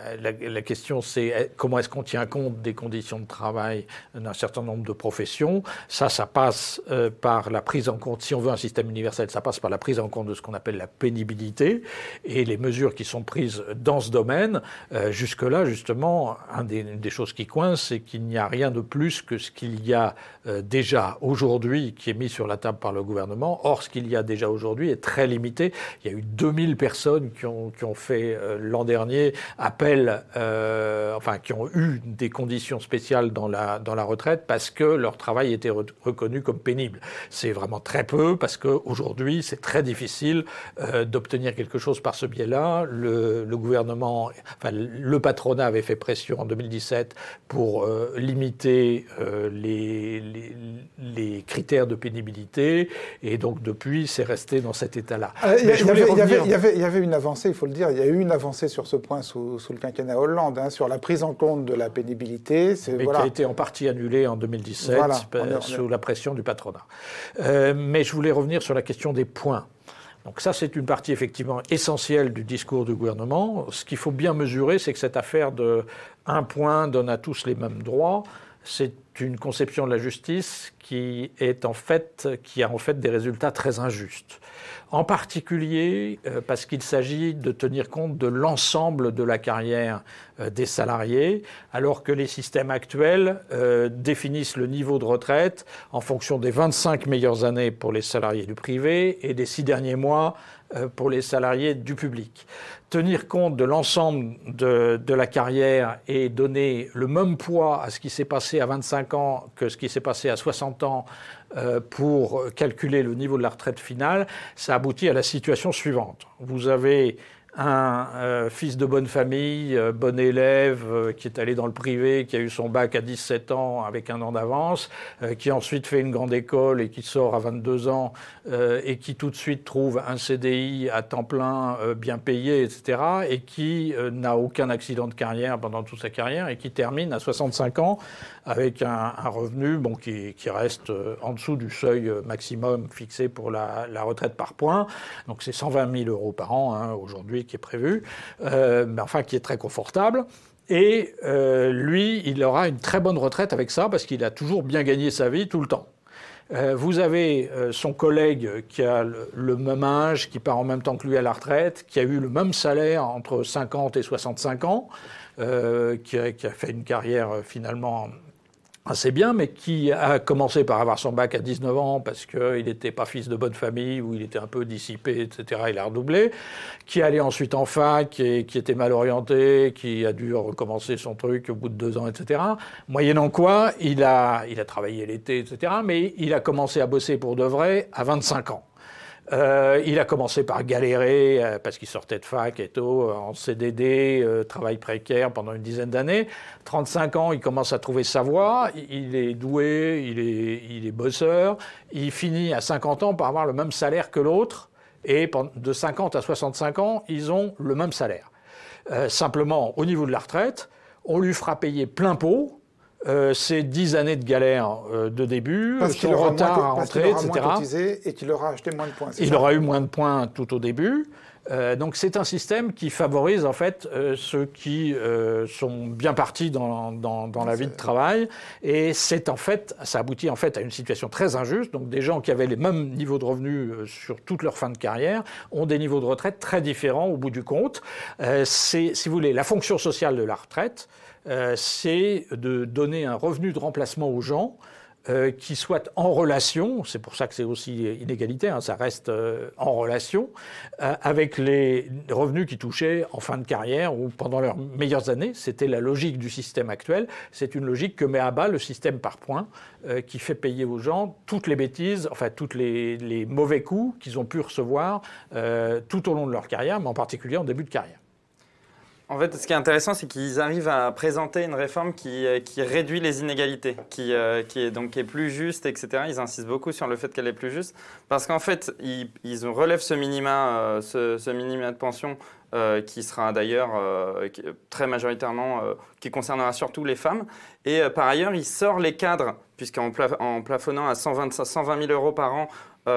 c'est comment est-ce qu'on tient compte des conditions de travail d'un certain nombre de professions. Ça passe par la prise en compte, si on veut un système universel, ça passe par la prise en compte de ce qu'on appelle la pénibilité et les mesures qui sont prises dans ce domaine. Jusque-là, justement, une des choses qui coince, c'est qu'il n'y a rien de plus que ce qu'il y a déjà aujourd'hui qui est mis sur la table par le gouvernement. Or, ce qu'il y a déjà aujourd'hui est très limité. Il y a eu 2000 personnes qui ont fait l'an dernier appel, qui ont eu des conditions spéciales dans la retraite parce que leur travail était reconnu comme pénible. C'est vraiment très peu parce qu'aujourd'hui, c'est très difficile d'obtenir quelque chose par ce biais-là. Le gouvernement, le patronat avait fait pression en 2017 pour limiter les critères de pénibilité et donc depuis, c'est resté dans cet état-là. Il y avait une avancée, il faut le dire, il y a eu une avancée sur ce point sous le quinquennat Hollande, sur la prise en compte de la pénibilité. Mais qui a été en partie annulée en 2017 sous la pression du patronat. Mais je voulais revenir sur la question des points. Donc ça, c'est une partie effectivement essentielle du discours du gouvernement. Ce qu'il faut bien mesurer, c'est que cette affaire de un point donne à tous les mêmes droits, c'est une conception de la justice qui a en fait des résultats très injustes. En particulier parce qu'il s'agit de tenir compte de l'ensemble de la carrière des salariés, alors que les systèmes actuels définissent le niveau de retraite en fonction des 25 meilleures années pour les salariés du privé et des 6 derniers mois pour les salariés du public. Tenir compte de l'ensemble de la carrière et donner le même poids à ce qui s'est passé à 25 ans que ce qui s'est passé à 60 ans pour calculer le niveau de la retraite finale, ça aboutit à la situation suivante. Vous avez un fils de bonne famille, bon élève, qui est allé dans le privé, qui a eu son bac à 17 ans avec 1 an d'avance, qui a ensuite fait une grande école et qui sort à 22 ans et qui tout de suite trouve un CDI à temps plein, bien payé, etc., et qui n'a aucun accident de carrière pendant toute sa carrière et qui termine à 65 ans avec un revenu qui reste en dessous du seuil maximum fixé pour la retraite par points. Donc c'est 120 000 € par an aujourd'hui qui est prévu, mais enfin qui est très confortable. Et lui, il aura une très bonne retraite avec ça parce qu'il a toujours bien gagné sa vie tout le temps. Vous avez son collègue qui a le même âge, qui part en même temps que lui à la retraite, qui a eu le même salaire entre 50 et 65 ans, qui a fait une carrière finalement assez bien, mais qui a commencé par avoir son bac à 19 ans parce qu'il n'était pas fils de bonne famille ou il était un peu dissipé, etc. Il a redoublé. Qui est allé ensuite en fac et qui était mal orienté, qui a dû recommencer son truc au bout de 2 ans, etc. Moyennant quoi, il a travaillé l'été, etc. Mais il a commencé à bosser pour de vrai à 25 ans. Il a commencé par galérer parce qu'il sortait de fac et tout, en CDD, travail précaire pendant une dizaine d'années. 35 ans, il commence à trouver sa voie, il est doué, il est bosseur. Il finit à 50 ans par avoir le même salaire que l'autre. Et de 50 à 65 ans, ils ont le même salaire. Simplement, au niveau de la retraite, on lui fera payer plein pot. Ces 10 années de galère de début, son retard à rentrer, etc. Moins cotisé et qu'il aura acheté moins de points. Il aura eu moins de points tout au début. Donc c'est un système qui favorise en fait ceux qui sont bien partis dans la vie de travail. Et c'est en fait, ça aboutit en fait à une situation très injuste. Donc des gens qui avaient les mêmes niveaux de revenus sur toute leur fin de carrière ont des niveaux de retraite très différents au bout du compte. C'est, si vous voulez, la fonction sociale de la retraite. C'est de donner un revenu de remplacement aux gens qui soient en relation, c'est pour ça que c'est aussi inégalitaire, ça reste en relation, avec les revenus qu'ils touchaient en fin de carrière ou pendant leurs meilleures années. C'était la logique du système actuel. C'est une logique que met à bas le système par points, qui fait payer aux gens toutes les bêtises, enfin tous les mauvais coups qu'ils ont pu recevoir tout au long de leur carrière, mais en particulier en début de carrière. En fait, ce qui est intéressant, c'est qu'ils arrivent à présenter une réforme qui réduit les inégalités, qui est plus juste, etc. Ils insistent beaucoup sur le fait qu'elle est plus juste, parce qu'en fait, ils relèvent ce minima de pension qui sera d'ailleurs très majoritairement, qui concernera surtout les femmes. Et par ailleurs, il sort les cadres, puisqu'en plafonnant à 120 000 € par an,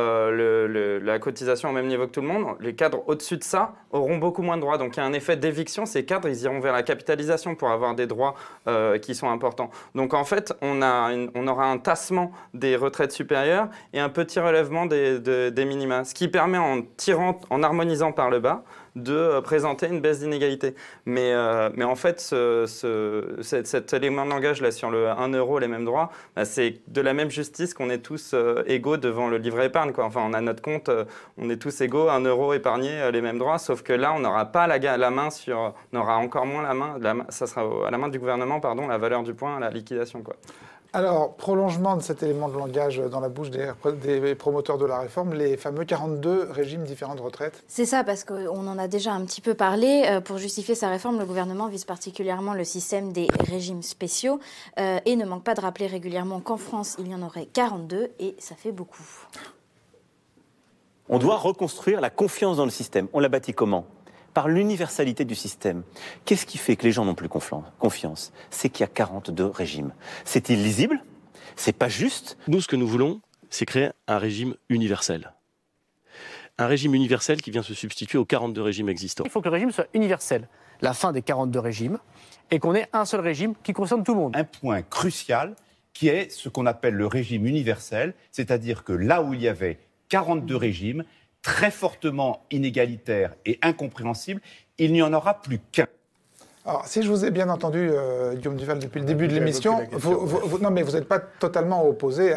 la cotisation au même niveau que tout le monde, les cadres au-dessus de ça auront beaucoup moins de droits. Donc il y a un effet d'éviction. Ces cadres, ils iront vers la capitalisation pour avoir des droits qui sont importants. Donc en fait, on aura un tassement des retraites supérieures et un petit relèvement des minima. Ce qui permet, en harmonisant par le bas, de présenter une baisse d'inégalité. Mais en fait, cet élément de langage là, sur le 1 €, les mêmes droits, c'est de la même justice qu'on est tous égaux devant le livret épargne, quoi. Enfin, on a notre compte, on est tous égaux, 1 € épargné, les mêmes droits, sauf que là, on n'aura pas la main sur... On aura encore moins la main, ça sera à la main du gouvernement, pardon, la valeur du point, la liquidation, quoi. Alors, prolongement de cet élément de langage dans la bouche des promoteurs de la réforme, les fameux 42 régimes différents de retraite. C'est ça, parce qu'on en a déjà un petit peu parlé. Pour justifier sa réforme, le gouvernement vise particulièrement le système des régimes spéciaux et ne manque pas de rappeler régulièrement qu'en France, il y en aurait 42 et ça fait beaucoup. On doit reconstruire la confiance dans le système. On l'a bâti comment ? Par l'universalité du système. Qu'est-ce qui fait que les gens n'ont plus confiance ? C'est qu'il y a 42 régimes. C'est illisible, c'est pas juste. Nous, ce que nous voulons, c'est créer un régime universel. Un régime universel qui vient se substituer aux 42 régimes existants. Il faut que le régime soit universel. La fin des 42 régimes et qu'on ait un seul régime qui concerne tout le monde. Un point crucial qui est ce qu'on appelle le régime universel, c'est-à-dire que là où il y avait 42 régimes, très fortement inégalitaires et incompréhensibles, il n'y en aura plus qu'un. Alors, si je vous ai bien entendu, Guillaume Duval, depuis le début de l'émission, non, mais vous n'êtes pas totalement opposé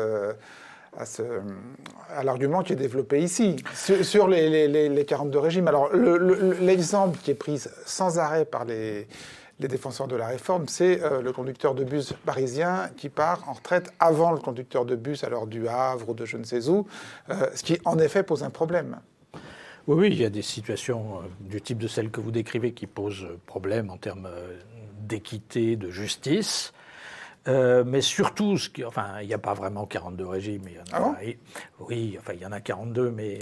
à l'argument qui est développé ici, sur les 42 régimes. Alors, l'exemple qui est pris sans arrêt par les défenseurs de la réforme, c'est le conducteur de bus parisien qui part en retraite avant le conducteur de bus, alors du Havre ou de je ne sais où, ce qui, en effet, pose un problème. Oui, il y a des situations du type de celles que vous décrivez qui posent problème en termes d'équité, de justice. Mais surtout, il n'y a pas vraiment 42 régimes. Il y en a, oui, il y en a 42, mais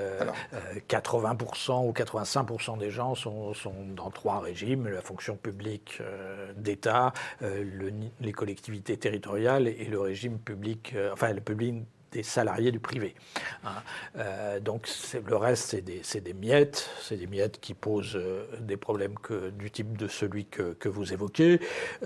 80% ou 85% des gens sont dans 3 régimes, la fonction publique d'État, les collectivités territoriales et le régime public, le public des salariés du privé. Donc le reste, c'est des miettes qui posent des problèmes du type de celui que vous évoquez.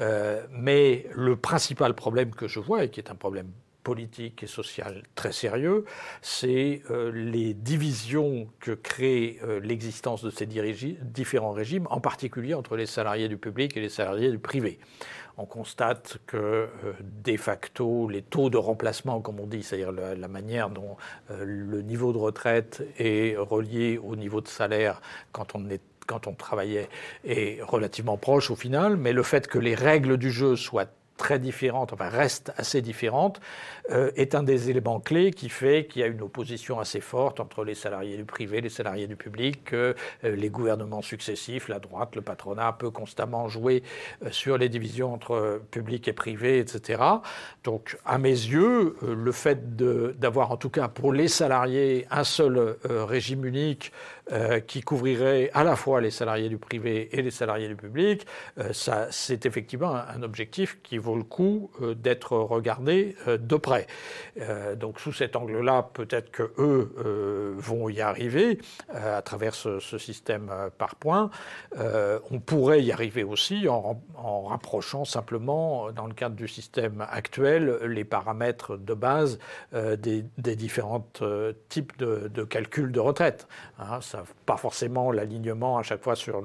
Mais le principal problème que je vois, et qui est un problème politique et social très sérieux, c'est les divisions que crée l'existence de ces différents régimes, en particulier entre les salariés du public et les salariés du privé. On constate que, de facto, les taux de remplacement, comme on dit, c'est-à-dire la manière dont le niveau de retraite est relié au niveau de salaire quand on travaillait, est relativement proche au final, mais le fait que les règles du jeu soient très différentes, restent assez différentes, est un des éléments clés qui fait qu'il y a une opposition assez forte entre les salariés du privé, les salariés du public, que les gouvernements successifs, la droite, le patronat, peut constamment jouer sur les divisions entre public et privé, etc. Donc, à mes yeux, le fait d'avoir, en tout cas pour les salariés, un seul régime unique qui couvrirait à la fois les salariés du privé et les salariés du public, c'est effectivement un objectif qui vaut le coup d'être regardé de près. Donc sous cet angle-là, peut-être qu'eux vont y arriver à travers ce système par points. On pourrait y arriver aussi en rapprochant simplement, dans le cadre du système actuel, les paramètres de base des différents types de calcul de retraite. Pas forcément l'alignement à chaque fois sur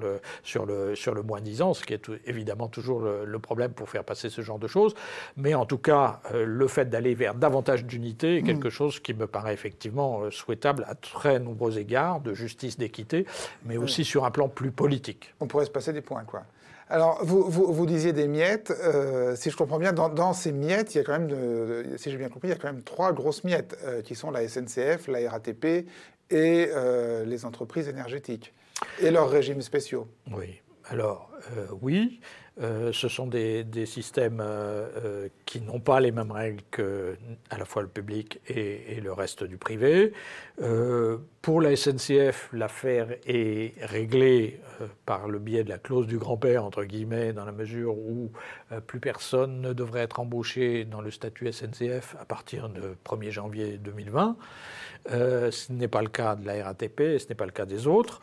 le moins 10 ans, ce qui est évidemment toujours le problème pour faire passer ce genre de choses, mais en tout cas le fait d'aller vers davantage d'unité est quelque chose qui me paraît effectivement souhaitable à très nombreux égards, de justice, d'équité, mais aussi sur un plan plus politique. On pourrait se passer des points, quoi. Alors, vous disiez des miettes. Si je comprends bien, dans ces miettes, il y a quand même, si j'ai bien compris, il y a quand même 3 grosses miettes qui sont la SNCF, la RATP et les entreprises énergétiques et leurs régimes spéciaux. Oui. Alors, oui, ce sont des systèmes qui n'ont pas les mêmes règles qu'à la fois le public et le reste du privé. Pour la SNCF, l'affaire est réglée par le biais de la clause du grand-père, entre guillemets, dans la mesure où plus personne ne devrait être embauché dans le statut SNCF à partir du 1er janvier 2020. Ce n'est pas le cas de la RATP, ce n'est pas le cas des autres.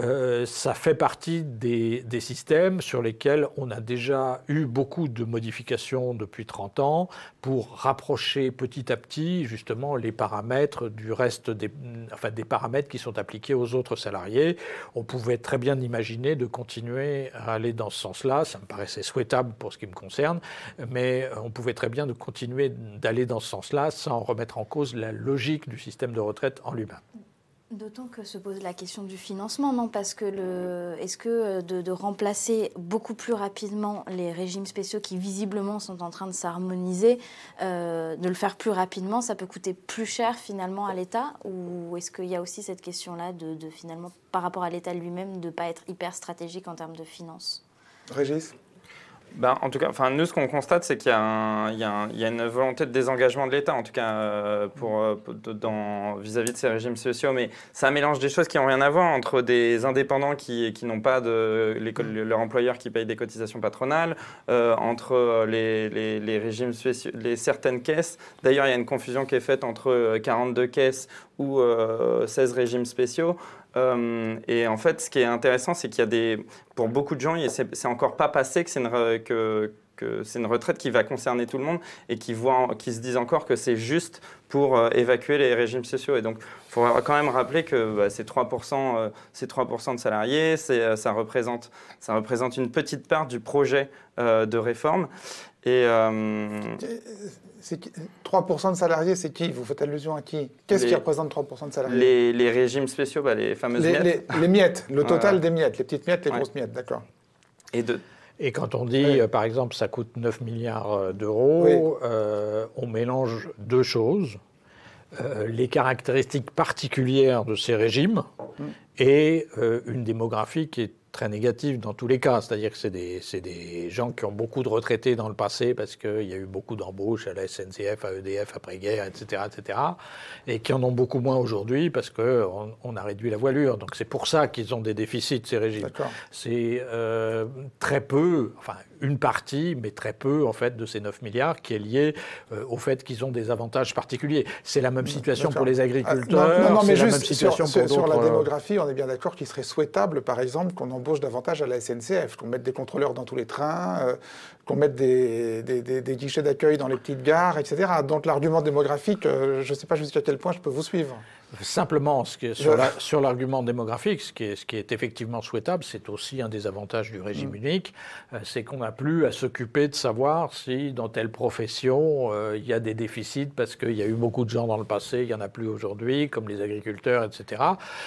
Ça fait partie des systèmes sur lesquels on a déjà eu beaucoup de modifications depuis 30 ans pour rapprocher petit à petit justement les paramètres du reste des paramètres qui sont appliqués aux autres salariés. On pouvait très bien imaginer de continuer à aller dans ce sens-là, ça me paraissait souhaitable pour ce qui me concerne, mais on pouvait très bien continuer d'aller dans ce sens-là sans remettre en cause la logique du système de retraite en lui-même. D'autant que se pose la question du financement, non ? Parce que est-ce que de remplacer beaucoup plus rapidement les régimes spéciaux qui visiblement sont en train de s'harmoniser, de le faire plus rapidement, ça peut coûter plus cher finalement à l'État ? Ou est-ce qu'il y a aussi cette question-là de finalement, par rapport à l'État lui-même, de ne pas être hyper stratégique en termes de finances ? Régis ? En tout cas, nous, ce qu'on constate, c'est qu'il y a une volonté de désengagement de l'État, en tout cas vis-à-vis de ces régimes sociaux. Mais ça mélange des choses qui n'ont rien à voir entre des indépendants qui n'ont pas leur employeur qui paye des cotisations patronales, entre les régimes spéciaux, certaines caisses. D'ailleurs, il y a une confusion qui est faite entre 42 caisses ou 16 régimes spéciaux. Et en fait, ce qui est intéressant, c'est qu'il y a pour beaucoup de gens, c'est encore pas passé que c'est une retraite qui va concerner tout le monde et qui se disent encore que c'est juste pour évacuer les régimes sociaux. Et donc, il faut quand même rappeler que c'est 3% de salariés, ça représente une petite part du projet de réforme. Et 3% de salariés, c'est qui? Vous faites allusion à qui? Qu'est-ce qui représente 3% de salariés? Les régimes spéciaux, les fameuses miettes. Les miettes, le total des miettes, les petites miettes, les grosses miettes, d'accord. Et quand on dit, par exemple, ça coûte 9 milliards d'euros, on mélange deux choses. Les caractéristiques particulières de ces régimes et une démographie qui est très négative dans tous les cas. C'est-à-dire que c'est des gens qui ont beaucoup de retraités dans le passé parce qu'il y a eu beaucoup d'embauches à la SNCF, à EDF après-guerre, etc., et qui en ont beaucoup moins aujourd'hui parce qu'on a réduit la voilure. Donc c'est pour ça qu'ils ont des déficits, ces régimes. C'est très peu, une partie, mais très peu, en fait, de ces 9 milliards qui est liée au fait qu'ils ont des avantages particuliers. C'est la même situation pour les agriculteurs. Non, mais juste sur la démographie, on est bien d'accord qu'il serait souhaitable, par exemple, qu'on embauche davantage à la SNCF, qu'on mette des contrôleurs dans tous les trains, qu'on mette des guichets d'accueil dans les petites gares, etc. Donc l'argument démographique, je ne sais pas jusqu'à quel point je peux vous suivre. Simplement, sur l'argument démographique, ce qui est effectivement souhaitable, c'est aussi un des avantages du régime unique, c'est qu'on n'a plus à s'occuper de savoir si dans telle profession il y a des déficits parce qu'il y a eu beaucoup de gens dans le passé, il n'y en a plus aujourd'hui, comme les agriculteurs, etc.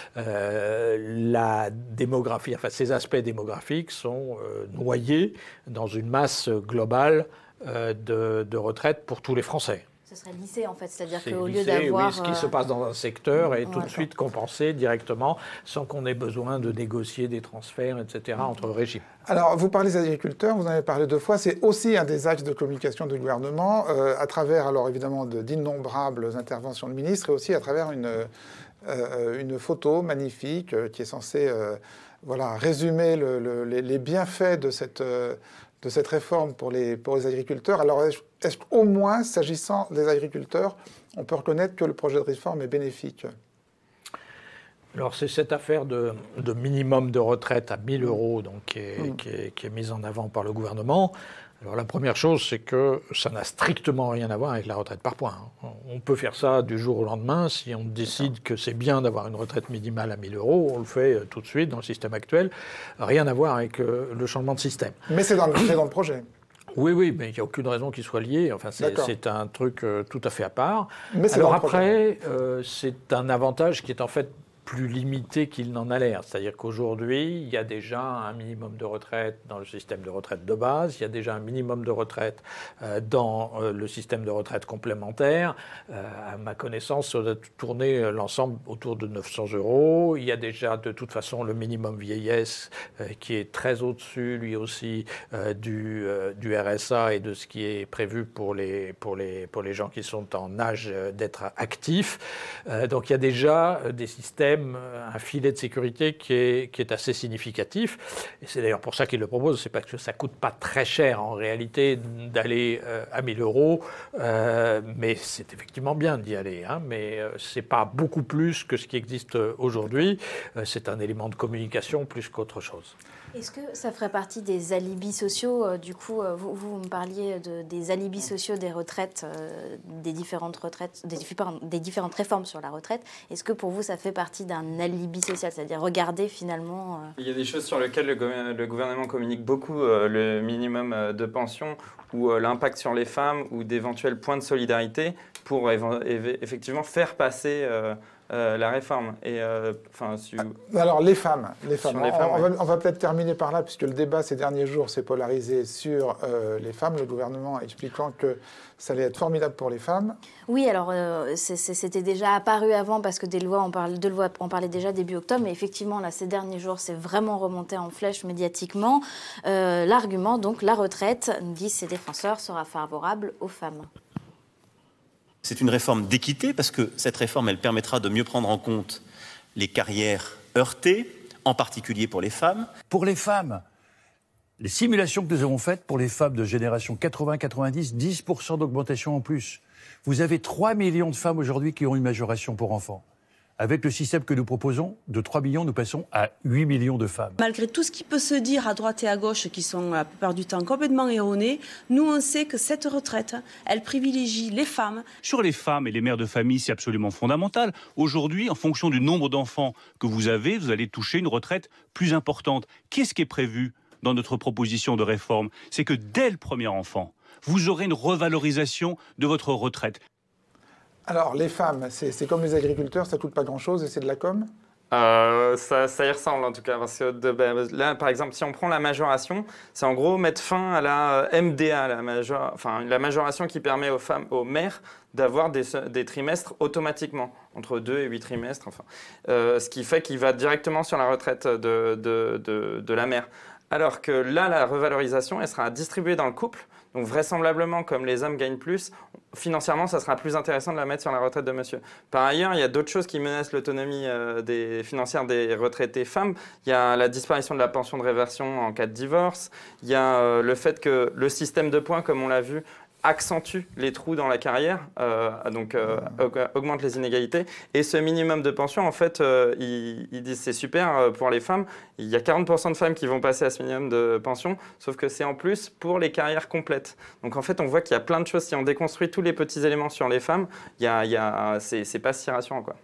La démographie, ces aspects démographiques sont noyés dans une masse globale de retraite pour tous les Français. Ce serait lissé, en fait, c'est-à-dire qu'au lieu d'avoir... Oui, ce qui se passe dans un secteur est tout de suite compensé directement, sans qu'on ait besoin de négocier des transferts, etc., entre régimes. Alors, vous parlez des agriculteurs, vous en avez parlé 2 fois, c'est aussi un des axes de communication du gouvernement, à travers, alors évidemment, d'innombrables interventions de ministres, et aussi à travers une photo magnifique qui est censée résumer les bienfaits de cette réforme pour les agriculteurs. Alors, est-ce qu'au moins, s'agissant des agriculteurs, on peut reconnaître que le projet de réforme est bénéfique? Alors, c'est cette affaire de minimum de retraite à 1 000 euros donc, qui est mise en avant par le gouvernement. Alors, la première chose, c'est que ça n'a strictement rien à voir avec la retraite par points. On peut faire ça du jour au lendemain. Si on décide que c'est bien d'avoir une retraite minimale à 1 000 euros, on le fait tout de suite dans le système actuel. Rien à voir avec le changement de système. Mais c'est dans le projet. Oui, mais il n'y a aucune raison qu'il soit lié. Enfin, c'est un truc tout à fait à part. Mais alors après, c'est un avantage qui est en fait plus limité qu'il n'en a l'air. C'est-à-dire qu'aujourd'hui, il y a déjà un minimum de retraite dans le système de retraite de base, il y a déjà un minimum de retraite dans le système de retraite complémentaire. À ma connaissance, ça doit tourner l'ensemble autour de 900 euros. Il y a déjà de toute façon le minimum vieillesse qui est très au-dessus, lui aussi, du RSA et de ce qui est prévu pour les gens qui sont en âge d'être actifs. Donc il y a déjà des systèmes, un filet de sécurité qui est assez significatif. Et c'est d'ailleurs pour ça qu'ils le proposent. C'est parce que ça ne coûte pas très cher en réalité d'aller à 1 000 euros. Mais c'est effectivement bien d'y aller. Mais ce n'est pas beaucoup plus que ce qui existe aujourd'hui. C'est un élément de communication plus qu'autre chose. Est-ce que ça ferait partie des alibis sociaux? Du coup, vous me parliez des alibis sociaux des retraites, des différentes réformes sur la retraite. Est-ce que pour vous, ça fait partie d'un alibi social? C'est-à-dire regarder finalement... Il y a des choses sur lesquelles le gouvernement communique beaucoup, le minimum de pension ou l'impact sur les femmes ou d'éventuels points de solidarité pour effectivement faire passer la réforme. Alors, les femmes. On va peut-être terminer par là, puisque le débat ces derniers jours s'est polarisé sur les femmes, le gouvernement expliquant que ça allait être formidable pour les femmes. Oui, alors c'était déjà apparu avant, parce que deux lois, on parlait déjà début octobre, mais effectivement, là, ces derniers jours, c'est vraiment remonté en flèche médiatiquement. L'argument, donc, la retraite, disent ses défenseurs, sera favorable aux femmes. C'est une réforme d'équité parce que cette réforme, elle permettra de mieux prendre en compte les carrières heurtées, en particulier pour les femmes. Pour les femmes, les simulations que nous avons faites pour les femmes de génération 80-90, 10% d'augmentation en plus. Vous avez 3 millions de femmes aujourd'hui qui ont une majoration pour enfants. Avec le système que nous proposons, de 3 millions, nous passons à 8 millions de femmes. Malgré tout ce qui peut se dire à droite et à gauche, qui sont la plupart du temps complètement erronés, nous on sait que cette retraite, elle privilégie les femmes. Sur les femmes et les mères de famille, c'est absolument fondamental. Aujourd'hui, en fonction du nombre d'enfants que vous allez toucher une retraite plus importante. Qu'est-ce qui est prévu dans notre proposition de réforme? C'est que dès le premier enfant, vous aurez une revalorisation de votre retraite. Alors, les femmes, c'est comme les agriculteurs, ça coûte pas grand-chose et c'est de la com'? Ça y ressemble en tout cas, parce que là, par exemple, si on prend la majoration, c'est en gros mettre fin à la MDA, la majoration qui permet aux mères d'avoir des trimestres automatiquement, entre 2 et 8 trimestres, ce qui fait qu'il va directement sur la retraite de la mère. Alors que là, la revalorisation, elle sera distribuée dans le couple. Donc vraisemblablement, comme les hommes gagnent plus, financièrement, ça sera plus intéressant de la mettre sur la retraite de monsieur. Par ailleurs, il y a d'autres choses qui menacent l'autonomie financière des retraités femmes. Il y a la disparition de la pension de réversion en cas de divorce. Il y a le fait que le système de points, comme on l'a vu, accentue les trous dans la carrière, augmente les inégalités. Et ce minimum de pension, en fait, ils disent c'est super pour les femmes. Il y a 40% de femmes qui vont passer à ce minimum de pension, sauf que c'est en plus pour les carrières complètes. Donc en fait, on voit qu'il y a plein de choses. Si on déconstruit tous les petits éléments sur les femmes, c'est pas si rassurant, quoi.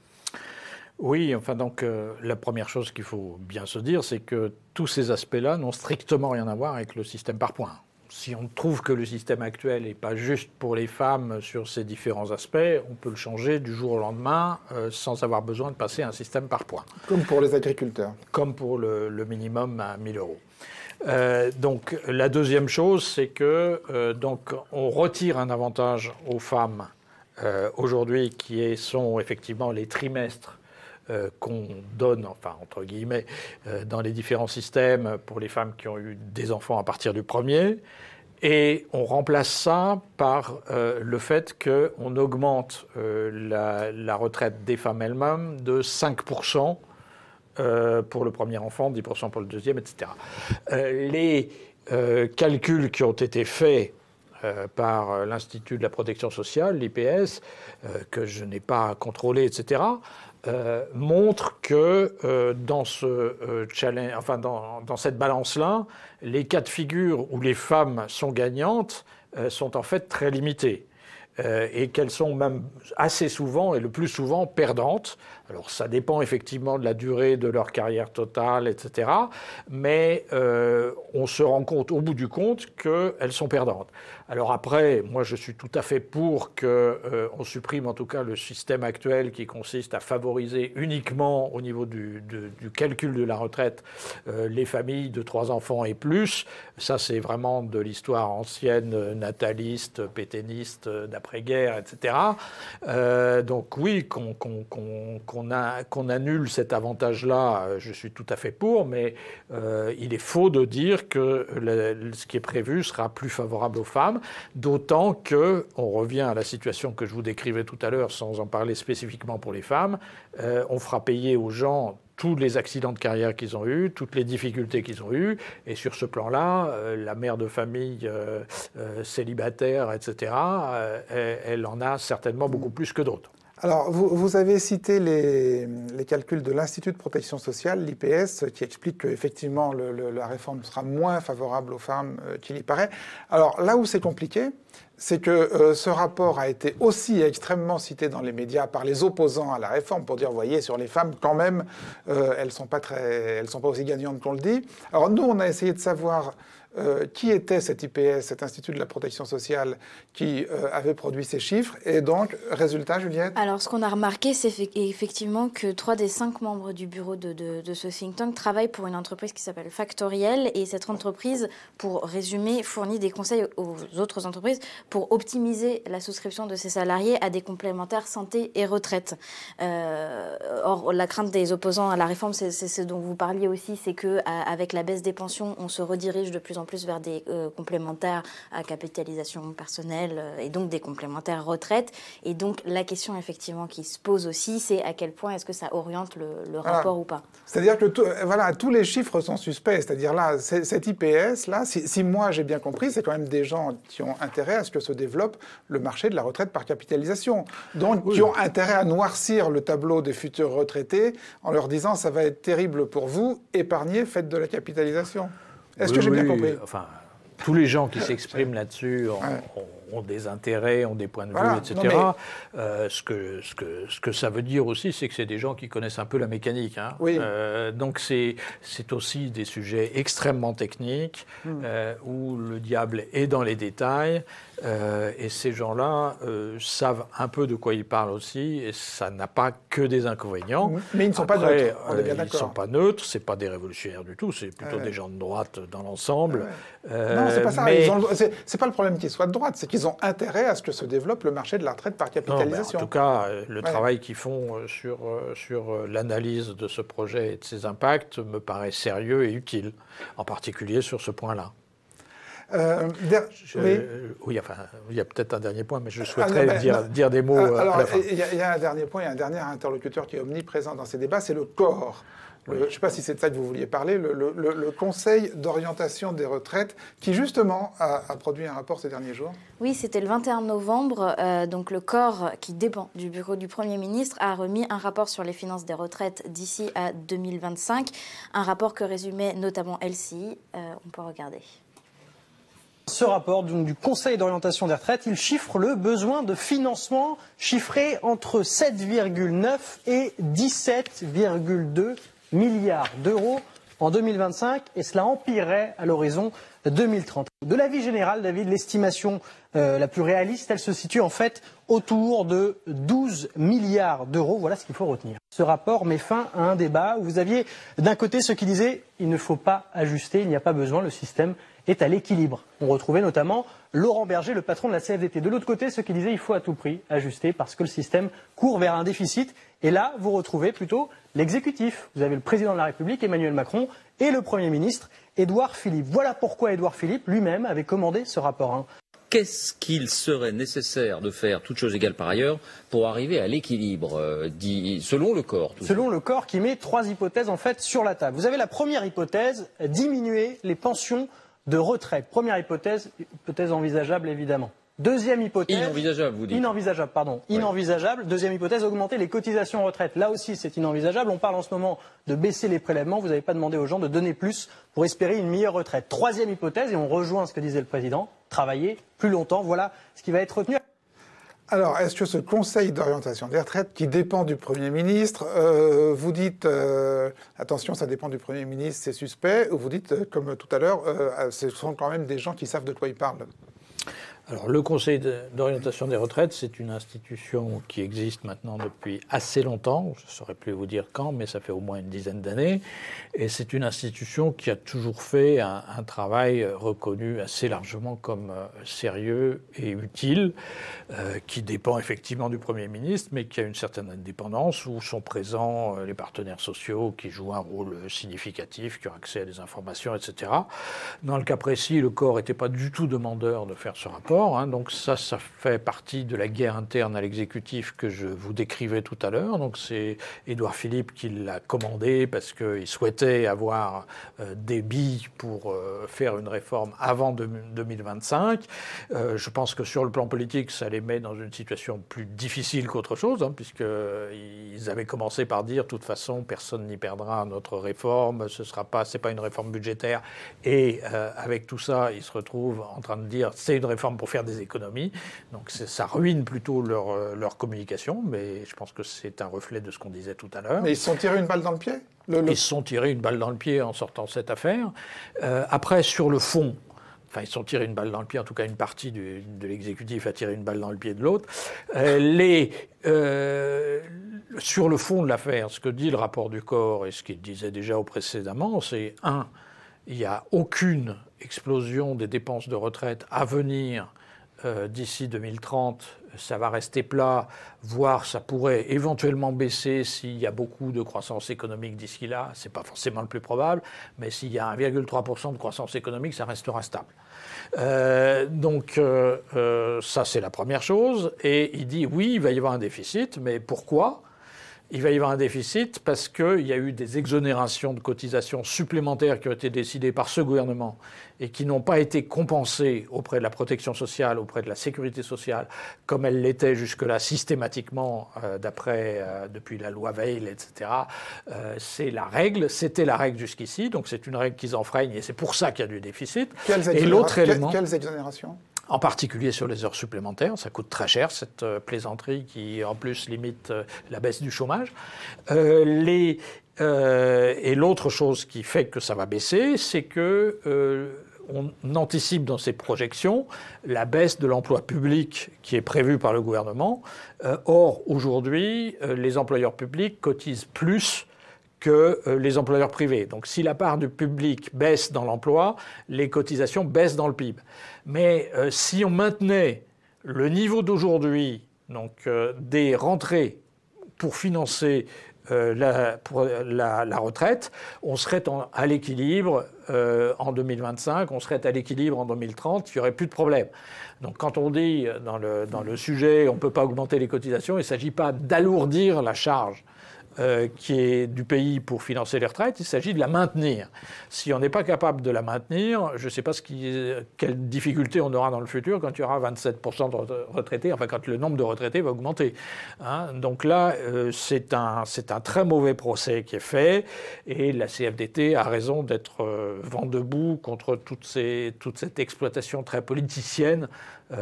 Oui, la première chose qu'il faut bien se dire, c'est que tous ces aspects-là n'ont strictement rien à voir avec le système par points. Si on trouve que le système actuel n'est pas juste pour les femmes sur ces différents aspects, on peut le changer du jour au lendemain sans avoir besoin de passer à un système par points. Comme pour les agriculteurs. Comme pour le minimum à 1 000 €. Donc la deuxième chose, c'est que on retire un avantage aux femmes aujourd'hui qui sont effectivement les trimestres qu'on donne, entre guillemets, dans les différents systèmes pour les femmes qui ont eu des enfants à partir du premier. Et on remplace ça par le fait qu'on augmente la retraite des femmes elles-mêmes de 5% pour le premier enfant, 10% pour le deuxième, etc. Les calculs qui ont été faits par l'Institut de la protection sociale, l'IPS, que je n'ai pas contrôlé, etc., montre que dans dans cette balance-là, les cas de figure où les femmes sont gagnantes sont en fait très limités. Et qu'elles sont même assez souvent, et le plus souvent, perdantes. Alors ça dépend effectivement de la durée de leur carrière totale, etc. Mais on se rend compte, au bout du compte, qu'elles sont perdantes. Alors après, moi je suis tout à fait pour qu'on supprime en tout cas le système actuel qui consiste à favoriser uniquement au niveau du calcul de la retraite les familles de 3 enfants et plus. Ça c'est vraiment de l'histoire ancienne, nataliste, pétainiste, d'après-guerre, etc. Donc oui, qu'on annule cet avantage-là, je suis tout à fait pour, mais il est faux de dire que ce qui est prévu sera plus favorable aux femmes, d'autant que, on revient à la situation que je vous décrivais tout à l'heure, sans en parler spécifiquement pour les femmes, on fera payer aux gens tous les accidents de carrière qu'ils ont eus, toutes les difficultés qu'ils ont eues, et sur ce plan-là, la mère de famille célibataire, etc., elle en a certainement beaucoup plus que d'autres. Alors, vous avez cité les calculs de l'Institut de protection sociale, l'IPS, qui explique qu'effectivement la réforme sera moins favorable aux femmes qu'il y paraît. Alors, là où c'est compliqué, c'est que ce rapport a été aussi extrêmement cité dans les médias par les opposants à la réforme pour dire, vous voyez, sur les femmes, quand même, elles sont pas aussi gagnantes qu'on le dit. Alors nous, on a essayé de savoir qui était cet IPS, cet Institut de la protection sociale, qui avait produit ces chiffres. Et donc, résultat, Juliette ? Alors, ce qu'on a remarqué, c'est effectivement que 3 des 5 membres du bureau de ce think tank travaillent pour une entreprise qui s'appelle Factoriel. Et cette entreprise, pour résumer, fournit des conseils aux autres entreprises pour optimiser la souscription de ses salariés à des complémentaires santé et retraite. Or, la crainte des opposants à la réforme, c'est ce dont vous parliez aussi, c'est qu'avec la baisse des pensions, on se redirige de plus en plus vers des complémentaires à capitalisation personnelle et donc des complémentaires retraite. Et donc, la question effectivement qui se pose aussi, c'est à quel point est-ce que ça oriente le rapport ou pas. C'est-à-dire que tous les chiffres sont suspects. C'est-à-dire là, cet IPS-là, si moi j'ai bien compris, c'est quand même des gens qui ont intérêt à ce que se développe le marché de la retraite par capitalisation. Donc, qui ont intérêt à noircir le tableau des futurs retraités en leur disant ça va être terrible pour vous, épargnez, faites de la capitalisation. Est-ce que j'ai bien compris ? Enfin, tous les gens qui s'expriment là-dessus ont des intérêts, ont des points de vue, etc. Ce que ça veut dire aussi, c'est que c'est des gens qui connaissent un peu la mécanique. Hein. Oui. Donc c'est aussi des sujets extrêmement techniques où le diable est dans les détails. Et ces gens-là savent un peu de quoi ils parlent aussi, et ça n'a pas que des inconvénients. Mais ils ne sont pas neutres, on est bien d'accord. Ils ne sont pas neutres, ce n'est pas des révolutionnaires du tout, c'est plutôt des gens de droite dans l'ensemble. Non, c'est pas ça. C'est pas le problème qu'ils soient de droite, c'est qu'ils ont intérêt à ce que se développe le marché de la retraite par capitalisation. En tout cas, le travail qu'ils font sur l'analyse de ce projet et de ses impacts me paraît sérieux et utile, en particulier sur ce point-là. Oui, enfin, il y a peut-être un dernier point, mais je souhaiterais dire des mots à la fin. Il y a un dernier point, il y a un dernier interlocuteur qui est omniprésent dans ces débats, c'est le corps. Je ne sais pas si c'est de ça que vous vouliez parler, le Conseil d'orientation des retraites, qui justement a produit un rapport ces derniers jours. Oui, c'était le 21 novembre. Donc le corps qui dépend du bureau du Premier ministre a remis un rapport sur les finances des retraites d'ici à 2025. Un rapport que résumait notamment LCI. On peut regarder. Ce rapport du Conseil d'orientation des retraites, il chiffre le besoin de financement chiffré entre 7,9 et 17,2 milliards d'euros en 2025, et cela empirerait à l'horizon 2030. De l'avis général, David, l'estimation la plus réaliste, elle se situe en fait autour de 12 milliards d'euros. Voilà ce qu'il faut retenir. Ce rapport met fin à un débat où vous aviez d'un côté ceux qui disaient il ne faut pas ajuster, il n'y a pas besoin, le système est à l'équilibre. On retrouvait notamment Laurent Berger, le patron de la CFDT. De l'autre côté, ceux qui disaient il faut à tout prix ajuster parce que le système court vers un déficit. Et là, vous retrouvez plutôt l'exécutif. Vous avez le président de la République, Emmanuel Macron, et le Premier ministre, Édouard Philippe. Voilà pourquoi Édouard Philippe lui-même avait commandé ce rapport. Qu'est-ce qu'il serait nécessaire de faire, toutes choses égales par ailleurs, pour arriver à l'équilibre, selon le corps? Selon le corps qui met 3 hypothèses en fait sur la table. Vous avez la première hypothèse, diminuer les pensions de retraite. Première hypothèse envisageable évidemment. Deuxième hypothèse... Inenvisageable, vous dites. Inenvisageable, pardon. Ouais. Inenvisageable. Deuxième hypothèse, augmenter les cotisations retraite. Là aussi, c'est inenvisageable. On parle en ce moment de baisser les prélèvements. Vous n'avez pas demandé aux gens de donner plus pour espérer une meilleure retraite. Troisième hypothèse, et on rejoint ce que disait le président, travailler plus longtemps. Voilà ce qui va être retenu. Alors, est-ce que ce Conseil d'orientation des retraites, qui dépend du Premier ministre, vous dites, attention, ça dépend du Premier ministre, c'est suspect, ou vous dites, comme tout à l'heure, ce sont quand même des gens qui savent de quoi ils parlent? Alors, le Conseil d'orientation des retraites, c'est une institution qui existe maintenant depuis assez longtemps. Je ne saurais plus vous dire quand, mais ça fait au moins une dizaine d'années. Et c'est une institution qui a toujours fait un travail reconnu assez largement comme sérieux et utile, qui dépend effectivement du Premier ministre, mais qui a une certaine indépendance, où sont présents les partenaires sociaux qui jouent un rôle significatif, qui ont accès à des informations, etc. Dans le cas précis, le corps n'était pas du tout demandeur de faire ce rapport. Donc ça fait partie de la guerre interne à l'exécutif que je vous décrivais tout à l'heure. Donc c'est Édouard Philippe qui l'a commandé parce qu'il souhaitait avoir des billes pour faire une réforme avant 2025. Je pense que sur le plan politique, ça les met dans une situation plus difficile qu'autre chose, puisqu'ils avaient commencé par dire de toute façon, personne n'y perdra notre réforme, c'est pas une réforme budgétaire. Et avec tout ça, ils se retrouvent en train de dire c'est une réforme pour faire des économies. Donc ça ruine plutôt leur communication, mais je pense que c'est un reflet de ce qu'on disait tout à l'heure. Mais ils se sont tirés une balle dans le pied ? Ils se sont tirés une balle dans le pied en sortant de cette affaire. Après, sur le fond, enfin, ils se sont tirés une balle dans le pied, en tout cas une partie de l'exécutif a tiré une balle dans le pied de l'autre. Sur le fond de l'affaire, ce que dit le rapport du corps et ce qu'il disait déjà précédemment, c'est il n'y a aucune explosion des dépenses de retraite à venir d'ici 2030. Ça va rester plat, voire ça pourrait éventuellement baisser s'il y a beaucoup de croissance économique d'ici là. Ce n'est pas forcément le plus probable, mais s'il y a 1,3% de croissance économique, ça restera stable. Ça, c'est la première chose. Et il dit, oui, il va y avoir un déficit, mais pourquoi ? Il va y avoir un déficit parce qu'il y a eu des exonérations de cotisations supplémentaires qui ont été décidées par ce gouvernement et qui n'ont pas été compensées auprès de la protection sociale, auprès de la sécurité sociale, comme elles l'étaient jusque-là systématiquement depuis la loi Veil, etc. C'est la règle, c'était la règle jusqu'ici, donc c'est une règle qu'ils enfreignent et c'est pour ça qu'il y a du déficit. Quelles exonérations ? En particulier sur les heures supplémentaires, ça coûte très cher, cette plaisanterie qui, en plus, limite la baisse du chômage. Et l'autre chose qui fait que ça va baisser, c'est que on anticipe dans ces projections la baisse de l'emploi public qui est prévue par le gouvernement. Or, aujourd'hui, les employeurs publics cotisent plus que les employeurs privés. Donc si la part du public baisse dans l'emploi, les cotisations baissent dans le PIB. Mais si on maintenait le niveau d'aujourd'hui, donc des rentrées pour financer la retraite, on serait à l'équilibre en 2025, on serait à l'équilibre en 2030, il n'y aurait plus de problème. Donc quand on dit dans le sujet on ne peut pas augmenter les cotisations, il ne s'agit pas d'alourdir la charge qui est du pays pour financer les retraites, il s'agit de la maintenir. Si on n'est pas capable de la maintenir, je ne sais pas quelle difficulté on aura dans le futur quand il y aura 27% de retraités, enfin quand le nombre de retraités va augmenter. Donc là, c'est un très mauvais procès qui est fait et la CFDT a raison d'être vent debout contre toute cette exploitation très politicienne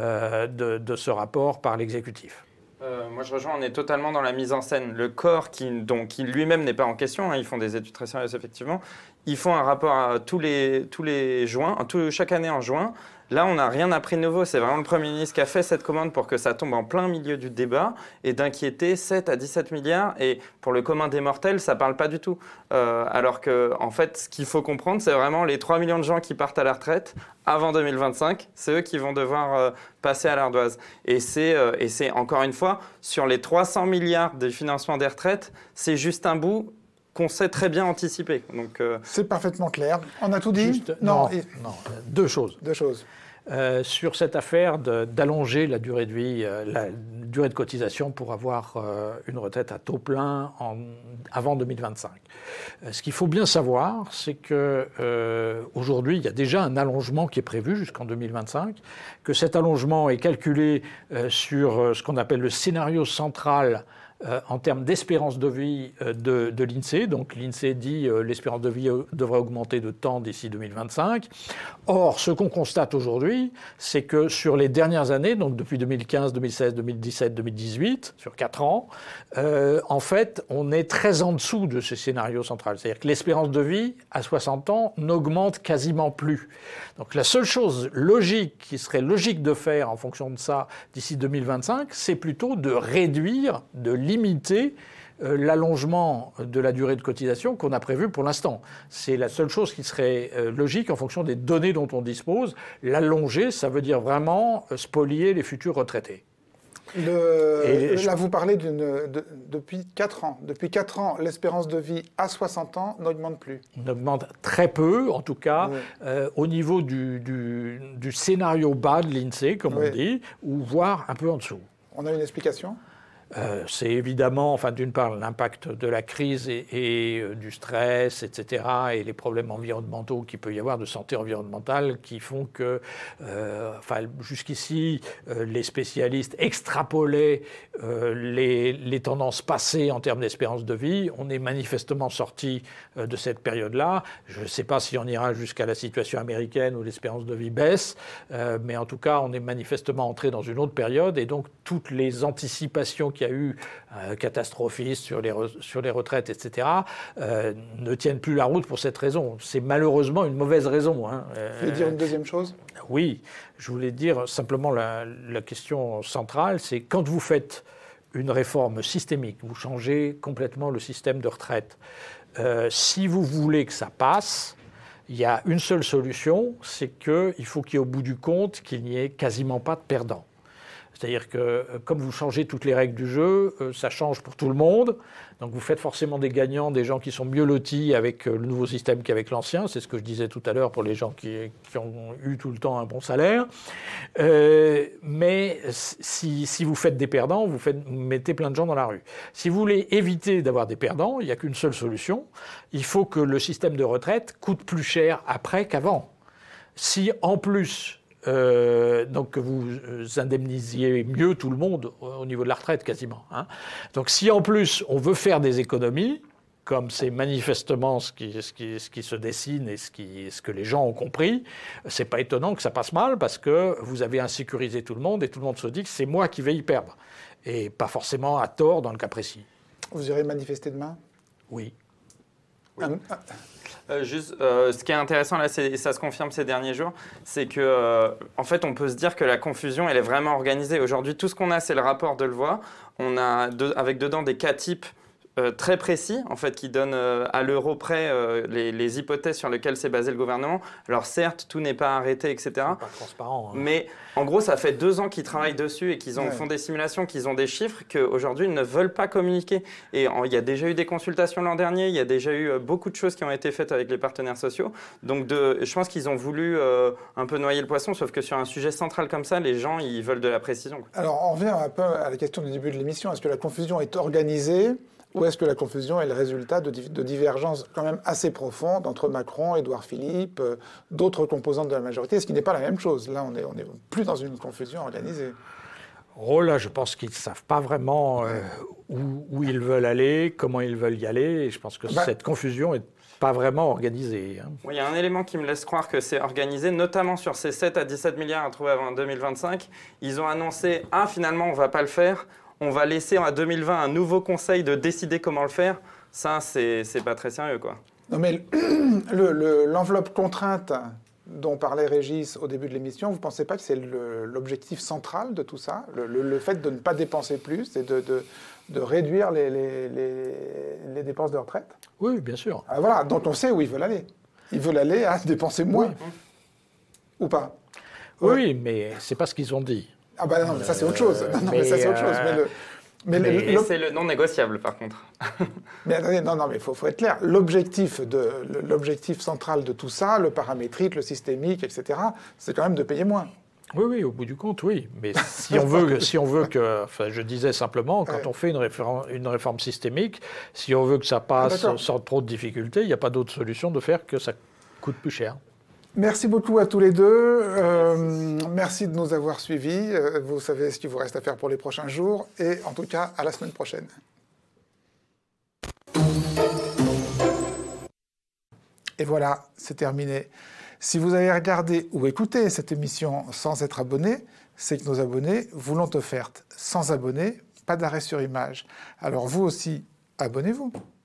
de ce rapport par l'exécutif. Moi, je rejoins, on est totalement dans la mise en scène. Le corps, qui lui-même n'est pas en question, ils font des études très sérieuses, effectivement, ils font un rapport tous les juin, chaque année en juin. Là, on n'a rien appris de nouveau. C'est vraiment le Premier ministre qui a fait cette commande pour que ça tombe en plein milieu du débat et d'inquiéter 7 à 17 milliards. Et pour le commun des mortels, ça ne parle pas du tout. Alors que, en fait, ce qu'il faut comprendre, c'est vraiment les 3 millions de gens qui partent à la retraite avant 2025. C'est eux qui vont devoir passer à l'ardoise. Et c'est, encore une fois, sur les 300 milliards de financement des retraites, c'est juste un bout qu'on sait très bien anticiper. Donc, c'est parfaitement clair. On a tout dit ? Non, deux choses. Sur cette affaire d'allonger la durée de vie, la durée de cotisation pour avoir une retraite à taux plein avant 2025. Ce qu'il faut bien savoir, c'est qu'aujourd'hui, il y a déjà un allongement qui est prévu jusqu'en 2025, que cet allongement est calculé sur ce qu'on appelle le scénario central en termes d'espérance de vie de l'INSEE. Donc l'INSEE dit l'espérance de vie devrait augmenter de temps d'ici 2025. Or, ce qu'on constate aujourd'hui, c'est que sur les dernières années, donc depuis 2015, 2016, 2017, 2018, sur 4 ans, en fait, on est très en dessous de ce scénario central. C'est-à-dire que l'espérance de vie à 60 ans n'augmente quasiment plus. Donc la seule chose logique qui serait logique de faire en fonction de ça d'ici 2025, c'est plutôt de réduire, de limiter l'allongement de la durée de cotisation qu'on a prévu pour l'instant. C'est la seule chose qui serait logique en fonction des données dont on dispose. L'allonger, ça veut dire vraiment spolier les futurs retraités. Là, vous parlez depuis 4 ans. Depuis 4 ans, l'espérance de vie à 60 ans n'augmente plus. N'augmente très peu, en tout cas, au niveau du scénario bas de l'INSEE, comme on dit, ou voire un peu en dessous. On a une explication ? C'est évidemment, enfin d'une part, l'impact de la crise et du stress, etc., et les problèmes environnementaux qu'il peut y avoir de santé environnementale qui font que, jusqu'ici, les spécialistes extrapolaient les tendances passées en termes d'espérance de vie. On est manifestement sorti de cette période-là. Je ne sais pas si on ira jusqu'à la situation américaine où l'espérance de vie baisse, mais en tout cas, on est manifestement entré dans une autre période, et donc toutes les anticipations qu'il y a eu catastrophistes sur les retraites, etc., ne tiennent plus la route pour cette raison. C'est malheureusement une mauvaise raison. Hein. Vous voulez dire une deuxième chose ? Oui, je voulais dire simplement la question centrale, c'est quand vous faites une réforme systémique, vous changez complètement le système de retraite. Si vous voulez que ça passe, il y a une seule solution, c'est qu'il faut qu'il y ait au bout du compte qu'il n'y ait quasiment pas de perdants. C'est-à-dire que comme vous changez toutes les règles du jeu, ça change pour tout le monde. Donc vous faites forcément des gagnants, des gens qui sont mieux lotis avec le nouveau système qu'avec l'ancien. C'est ce que je disais tout à l'heure pour les gens qui ont eu tout le temps un bon salaire. Mais si vous faites des perdants, vous mettez plein de gens dans la rue. Si vous voulez éviter d'avoir des perdants, il n'y a qu'une seule solution. Il faut que le système de retraite coûte plus cher après qu'avant. Si en plus... donc que vous indemnisiez mieux tout le monde au niveau de la retraite quasiment. Hein. Donc si en plus on veut faire des économies, comme c'est manifestement ce qui se dessine et ce que les gens ont compris, c'est pas étonnant que ça passe mal parce que vous avez insécurisé tout le monde et tout le monde se dit que c'est moi qui vais y perdre. Et pas forcément à tort dans le cas précis. Vous irez manifester demain ? Oui. Ce qui est intéressant là, et ça se confirme ces derniers jours, c'est que en fait, on peut se dire que la confusion, elle est vraiment organisée. Aujourd'hui, tout ce qu'on a, c'est le rapport de Levoy. On a avec dedans des cas types très précis, en fait, qui donnent à l'euro près les hypothèses sur lesquelles s'est basé le gouvernement. Alors certes, tout n'est pas arrêté, etc. C'est pas transparent. Hein. Mais en gros, ça fait 2 ans qu'ils travaillent dessus et qu'ils font des simulations, qu'ils ont des chiffres qu'aujourd'hui, ils ne veulent pas communiquer. Et il y a déjà eu des consultations l'an dernier, il y a déjà eu beaucoup de choses qui ont été faites avec les partenaires sociaux. Donc je pense qu'ils ont voulu un peu noyer le poisson, sauf que sur un sujet central comme ça, les gens, ils veulent de la précision. Alors, on revient un peu à la question du début de l'émission. Est-ce que la confusion est organisée ? Ou est-ce que la confusion est le résultat de divergences quand même assez profondes entre Macron, Édouard Philippe, d'autres composantes de la majorité, ce qui n'est pas la même chose. Là, on n'est plus dans une confusion organisée. Oh là, je pense qu'ils ne savent pas vraiment où ils veulent aller, comment ils veulent y aller. Et je pense que cette confusion est pas vraiment organisée. Hein. Oui, il y a un élément qui me laisse croire que c'est organisé, notamment sur ces 7 à 17 milliards à trouver avant 2025. Ils ont annoncé, finalement, on ne va pas le faire. On va laisser à 2020 un nouveau conseil de décider comment le faire. Ça, c'est pas très sérieux, quoi. Non, mais l'enveloppe contrainte dont parlait Régis au début de l'émission, vous ne pensez pas que c'est l'objectif central de tout ça ? Le fait de ne pas dépenser plus et de réduire les dépenses de retraite ? Oui, bien sûr. Voilà, donc on sait où ils veulent aller. Ils veulent aller à dépenser moins. Oui. Ou pas ? Oui, mais ce n'est pas ce qu'ils ont dit. Ah bah non, mais ça c'est autre chose. Mais ça c'est autre chose. C'est le non négociable par contre. Mais attendez, mais il faut être clair. L'objectif central de tout ça, le paramétrique, le systémique, etc., c'est quand même de payer moins. Oui, au bout du compte, oui. Mais si on veut que, je disais simplement, quand on fait une réforme systémique, si on veut que ça passe sans trop de difficultés, il n'y a pas d'autre solution de faire que ça coûte plus cher. Merci beaucoup à tous les deux. Merci de nous avoir suivis. Vous savez ce qu'il vous reste à faire pour les prochains jours. Et en tout cas, à la semaine prochaine. Et voilà, c'est terminé. Si vous avez regardé ou écouté cette émission sans être abonné, c'est que nos abonnés vous l'ont offerte. Sans abonné, pas d'arrêt sur image. Alors vous aussi, abonnez-vous.